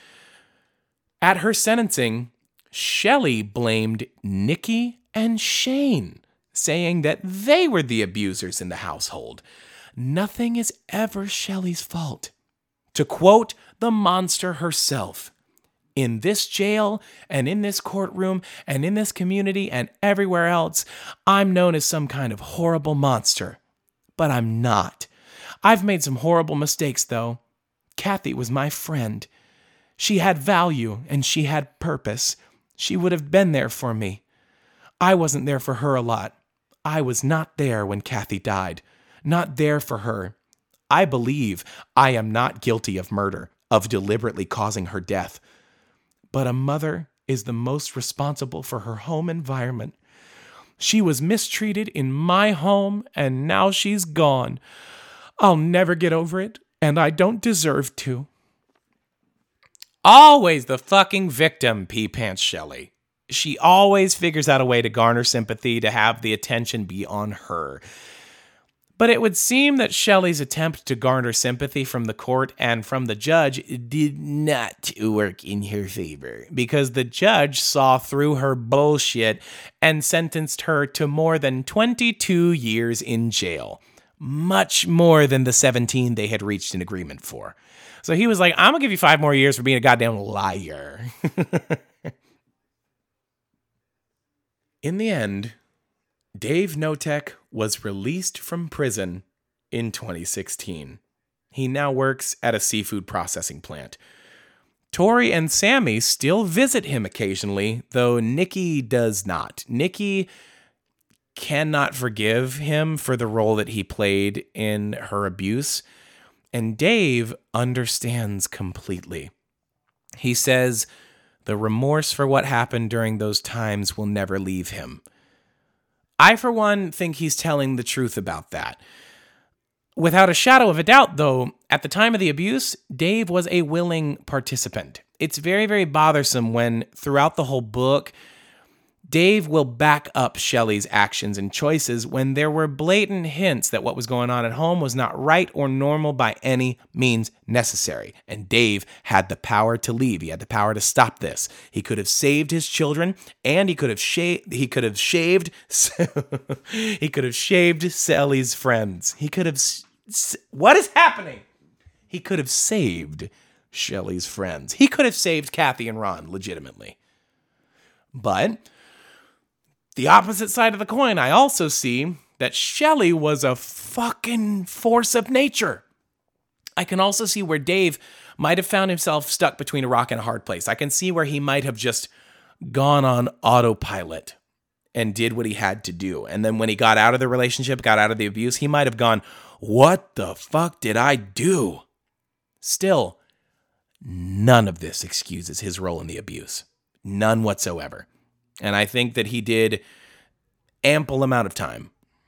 At her sentencing, Shelley blamed Nikki and Shane, saying that they were the abusers in the household. Nothing is ever Shelley's fault. To quote the monster herself, in this jail and in this courtroom and in this community and everywhere else, I'm known as some kind of horrible monster. But I'm not. I've made some horrible mistakes, though. Kathy was my friend. She had value and she had purpose. She would have been there for me. I wasn't there for her a lot. I was not there when Kathy died. Not there for her. I believe I am not guilty of murder, of deliberately causing her death. But a mother is the most responsible for her home environment. She was mistreated in my home, and now she's gone. I'll never get over it, and I don't deserve to. Always the fucking victim, Pea Pants Shelley. She always figures out a way to garner sympathy, to have the attention be on her. But it would seem that Shelley's attempt to garner sympathy from the court and from the judge did not work in her favor, because the judge saw through her bullshit and sentenced her to more than twenty-two years in jail. much more than the seventeen they had reached an agreement for. So he was like, I'm going to give you five more years for being a goddamn liar. In the end, Dave Notek was released from prison in twenty sixteen. He now works at a seafood processing plant. Tori and Sammy still visit him occasionally, though Nikki does not. Nikki cannot forgive him for the role that he played in her abuse, and Dave understands completely. He says the remorse for what happened during those times will never leave him. I, for one, think he's telling the truth about that. Without a shadow of a doubt, though, at the time of the abuse, Dave was a willing participant. It's very, very bothersome when, throughout the whole book, Dave will back up Shelley's actions and choices when there were blatant hints that what was going on at home was not right or normal by any means necessary. And Dave had the power to leave. He had the power to stop this. He could have saved his children, and he could have shaved. He could have shaved. he could have shaved Sally's friends. He could have. What is happening? He could have saved Shelley's friends. He could have saved Kathy and Ron legitimately, but. The opposite side of the coin, I also see that Shelley was a fucking force of nature. I can also see where Dave might have found himself stuck between a rock and a hard place. I can see where he might have just gone on autopilot and did what he had to do. And then when he got out of the relationship, got out of the abuse, he might have gone, what the fuck did I do? Still, none of this excuses his role in the abuse. None whatsoever. And I think that he did ample amount of time.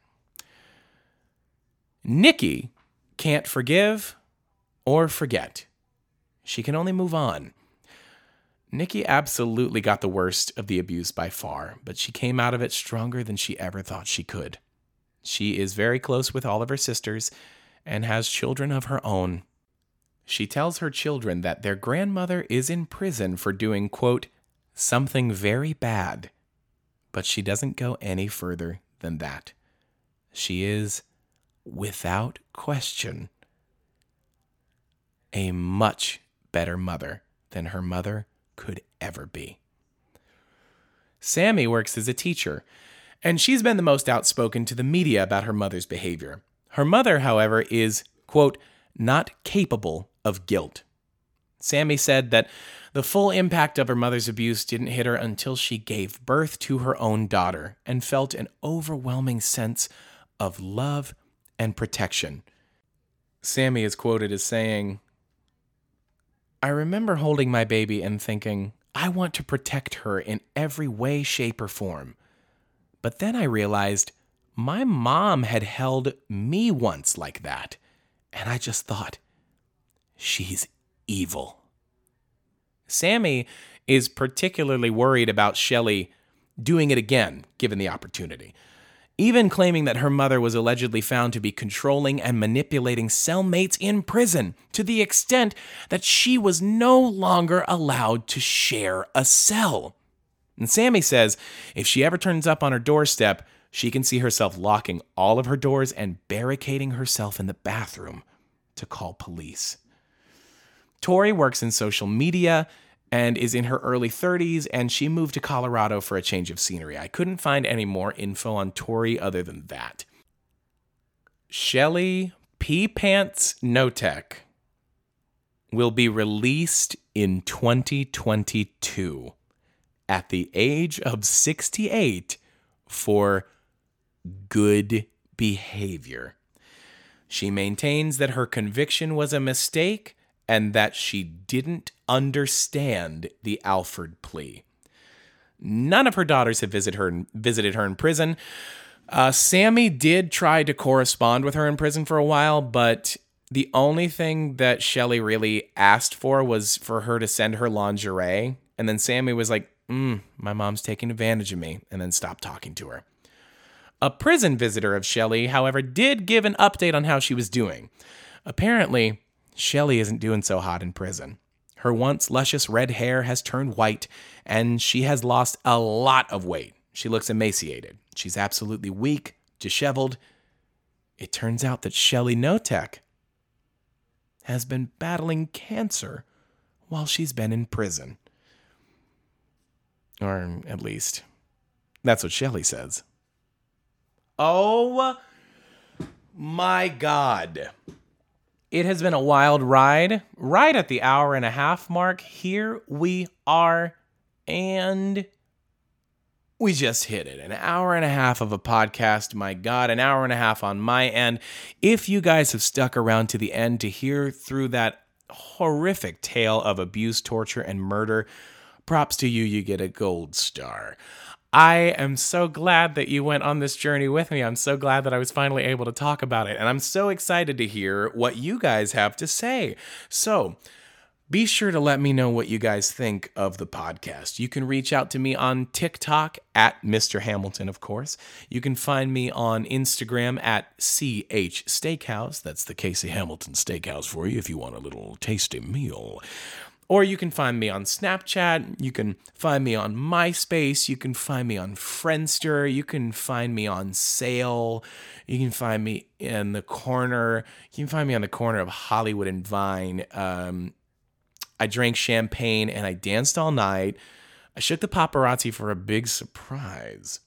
Nikki can't forgive or forget. She can only move on. Nikki absolutely got the worst of the abuse by far, but she came out of it stronger than she ever thought she could. She is very close with all of her sisters and has children of her own. She tells her children that their grandmother is in prison for doing, quote, something very bad, but she doesn't go any further than that. She is, without question, a much better mother than her mother could ever be. Sammy works as a teacher, and she's been the most outspoken to the media about her mother's behavior. Her mother, however, is, quote, not capable of guilt. Sammy said that the full impact of her mother's abuse didn't hit her until she gave birth to her own daughter and felt an overwhelming sense of love and protection. Sammy is quoted as saying, I remember holding my baby and thinking, I want to protect her in every way, shape, or form. But then I realized my mom had held me once like that, and I just thought, she's evil. Sammy is particularly worried about Shelley doing it again, given the opportunity, even claiming that her mother was allegedly found to be controlling and manipulating cellmates in prison to the extent that she was no longer allowed to share a cell. And Sammy says if she ever turns up on her doorstep, she can see herself locking all of her doors and barricading herself in the bathroom to call police. Tori works in social media and is in her early thirties, and she moved to Colorado for a change of scenery. I couldn't find any more info on Tori other than that. Shelley P. Pants Notek will be released in twenty twenty-two at the age of sixty-eight for good behavior. She maintains that her conviction was a mistake and that she didn't understand the Alford plea. None of her daughters have visited her, visited her in prison. Uh, Sammy did try to correspond with her in prison for a while, but the only thing that Shelley really asked for was for her to send her lingerie. And then Sammy was like, mm, my mom's taking advantage of me, and then stopped talking to her. A prison visitor of Shelley, however, did give an update on how she was doing. Apparently, Shelley isn't doing so hot in prison. Her once luscious red hair has turned white, and she has lost a lot of weight. She looks emaciated. She's absolutely weak, disheveled, it turns out that Shelly Notek has been battling cancer while she's been in prison. Or at least, that's what Shelly says. Oh my God. It has been a wild ride. Right at the hour and a half mark, here we are. And we just hit it. An hour and a half of a podcast. My God, an hour and a half on my end. If you guys have stuck around to the end to hear through that horrific tale of abuse, torture, and murder, props to you. You get a gold star. I am so glad that you went on this journey with me. I'm so glad that I was finally able to talk about it. And I'm so excited to hear what you guys have to say. So be sure to let me know what you guys think of the podcast. You can reach out to me on TikTok at Mister Hamilton, of course. You can find me on Instagram at C H Steakhouse. That's the Casey Hamilton Steakhouse for you if you want a little tasty meal. Or you can find me on Snapchat. You can find me on MySpace. You can find me on Friendster. You can find me on Sale. You can find me in the corner. You can find me on the corner of Hollywood and Vine. Um, I drank champagne and I danced all night. I shook the paparazzi for a big surprise.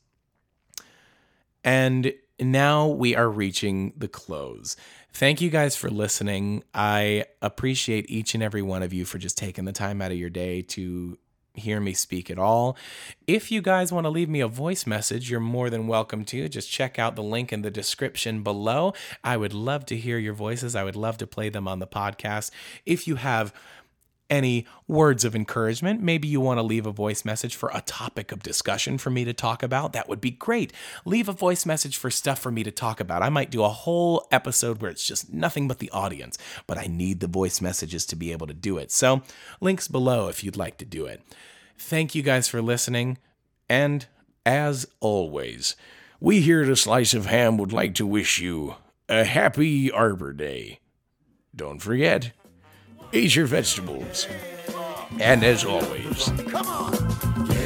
And now we are reaching the close. Thank you guys for listening. I appreciate each and every one of you for just taking the time out of your day to hear me speak at all. If you guys want to leave me a voice message, you're more than welcome to. Just check out the link in the description below. I would love to hear your voices. I would love to play them on the podcast. If you have any words of encouragement, maybe you want to leave a voice message for a topic of discussion for me to talk about, that would be great. Leave a voice message for stuff for me to talk about. I might do a whole episode where it's just nothing but the audience, but I need the voice messages to be able to do it. So links below if you'd like to do it. Thank you guys for listening. And as always, we here at A Slice of Ham would like to wish you a happy Arbor Day. Don't forget, eat your vegetables. And as always, come on.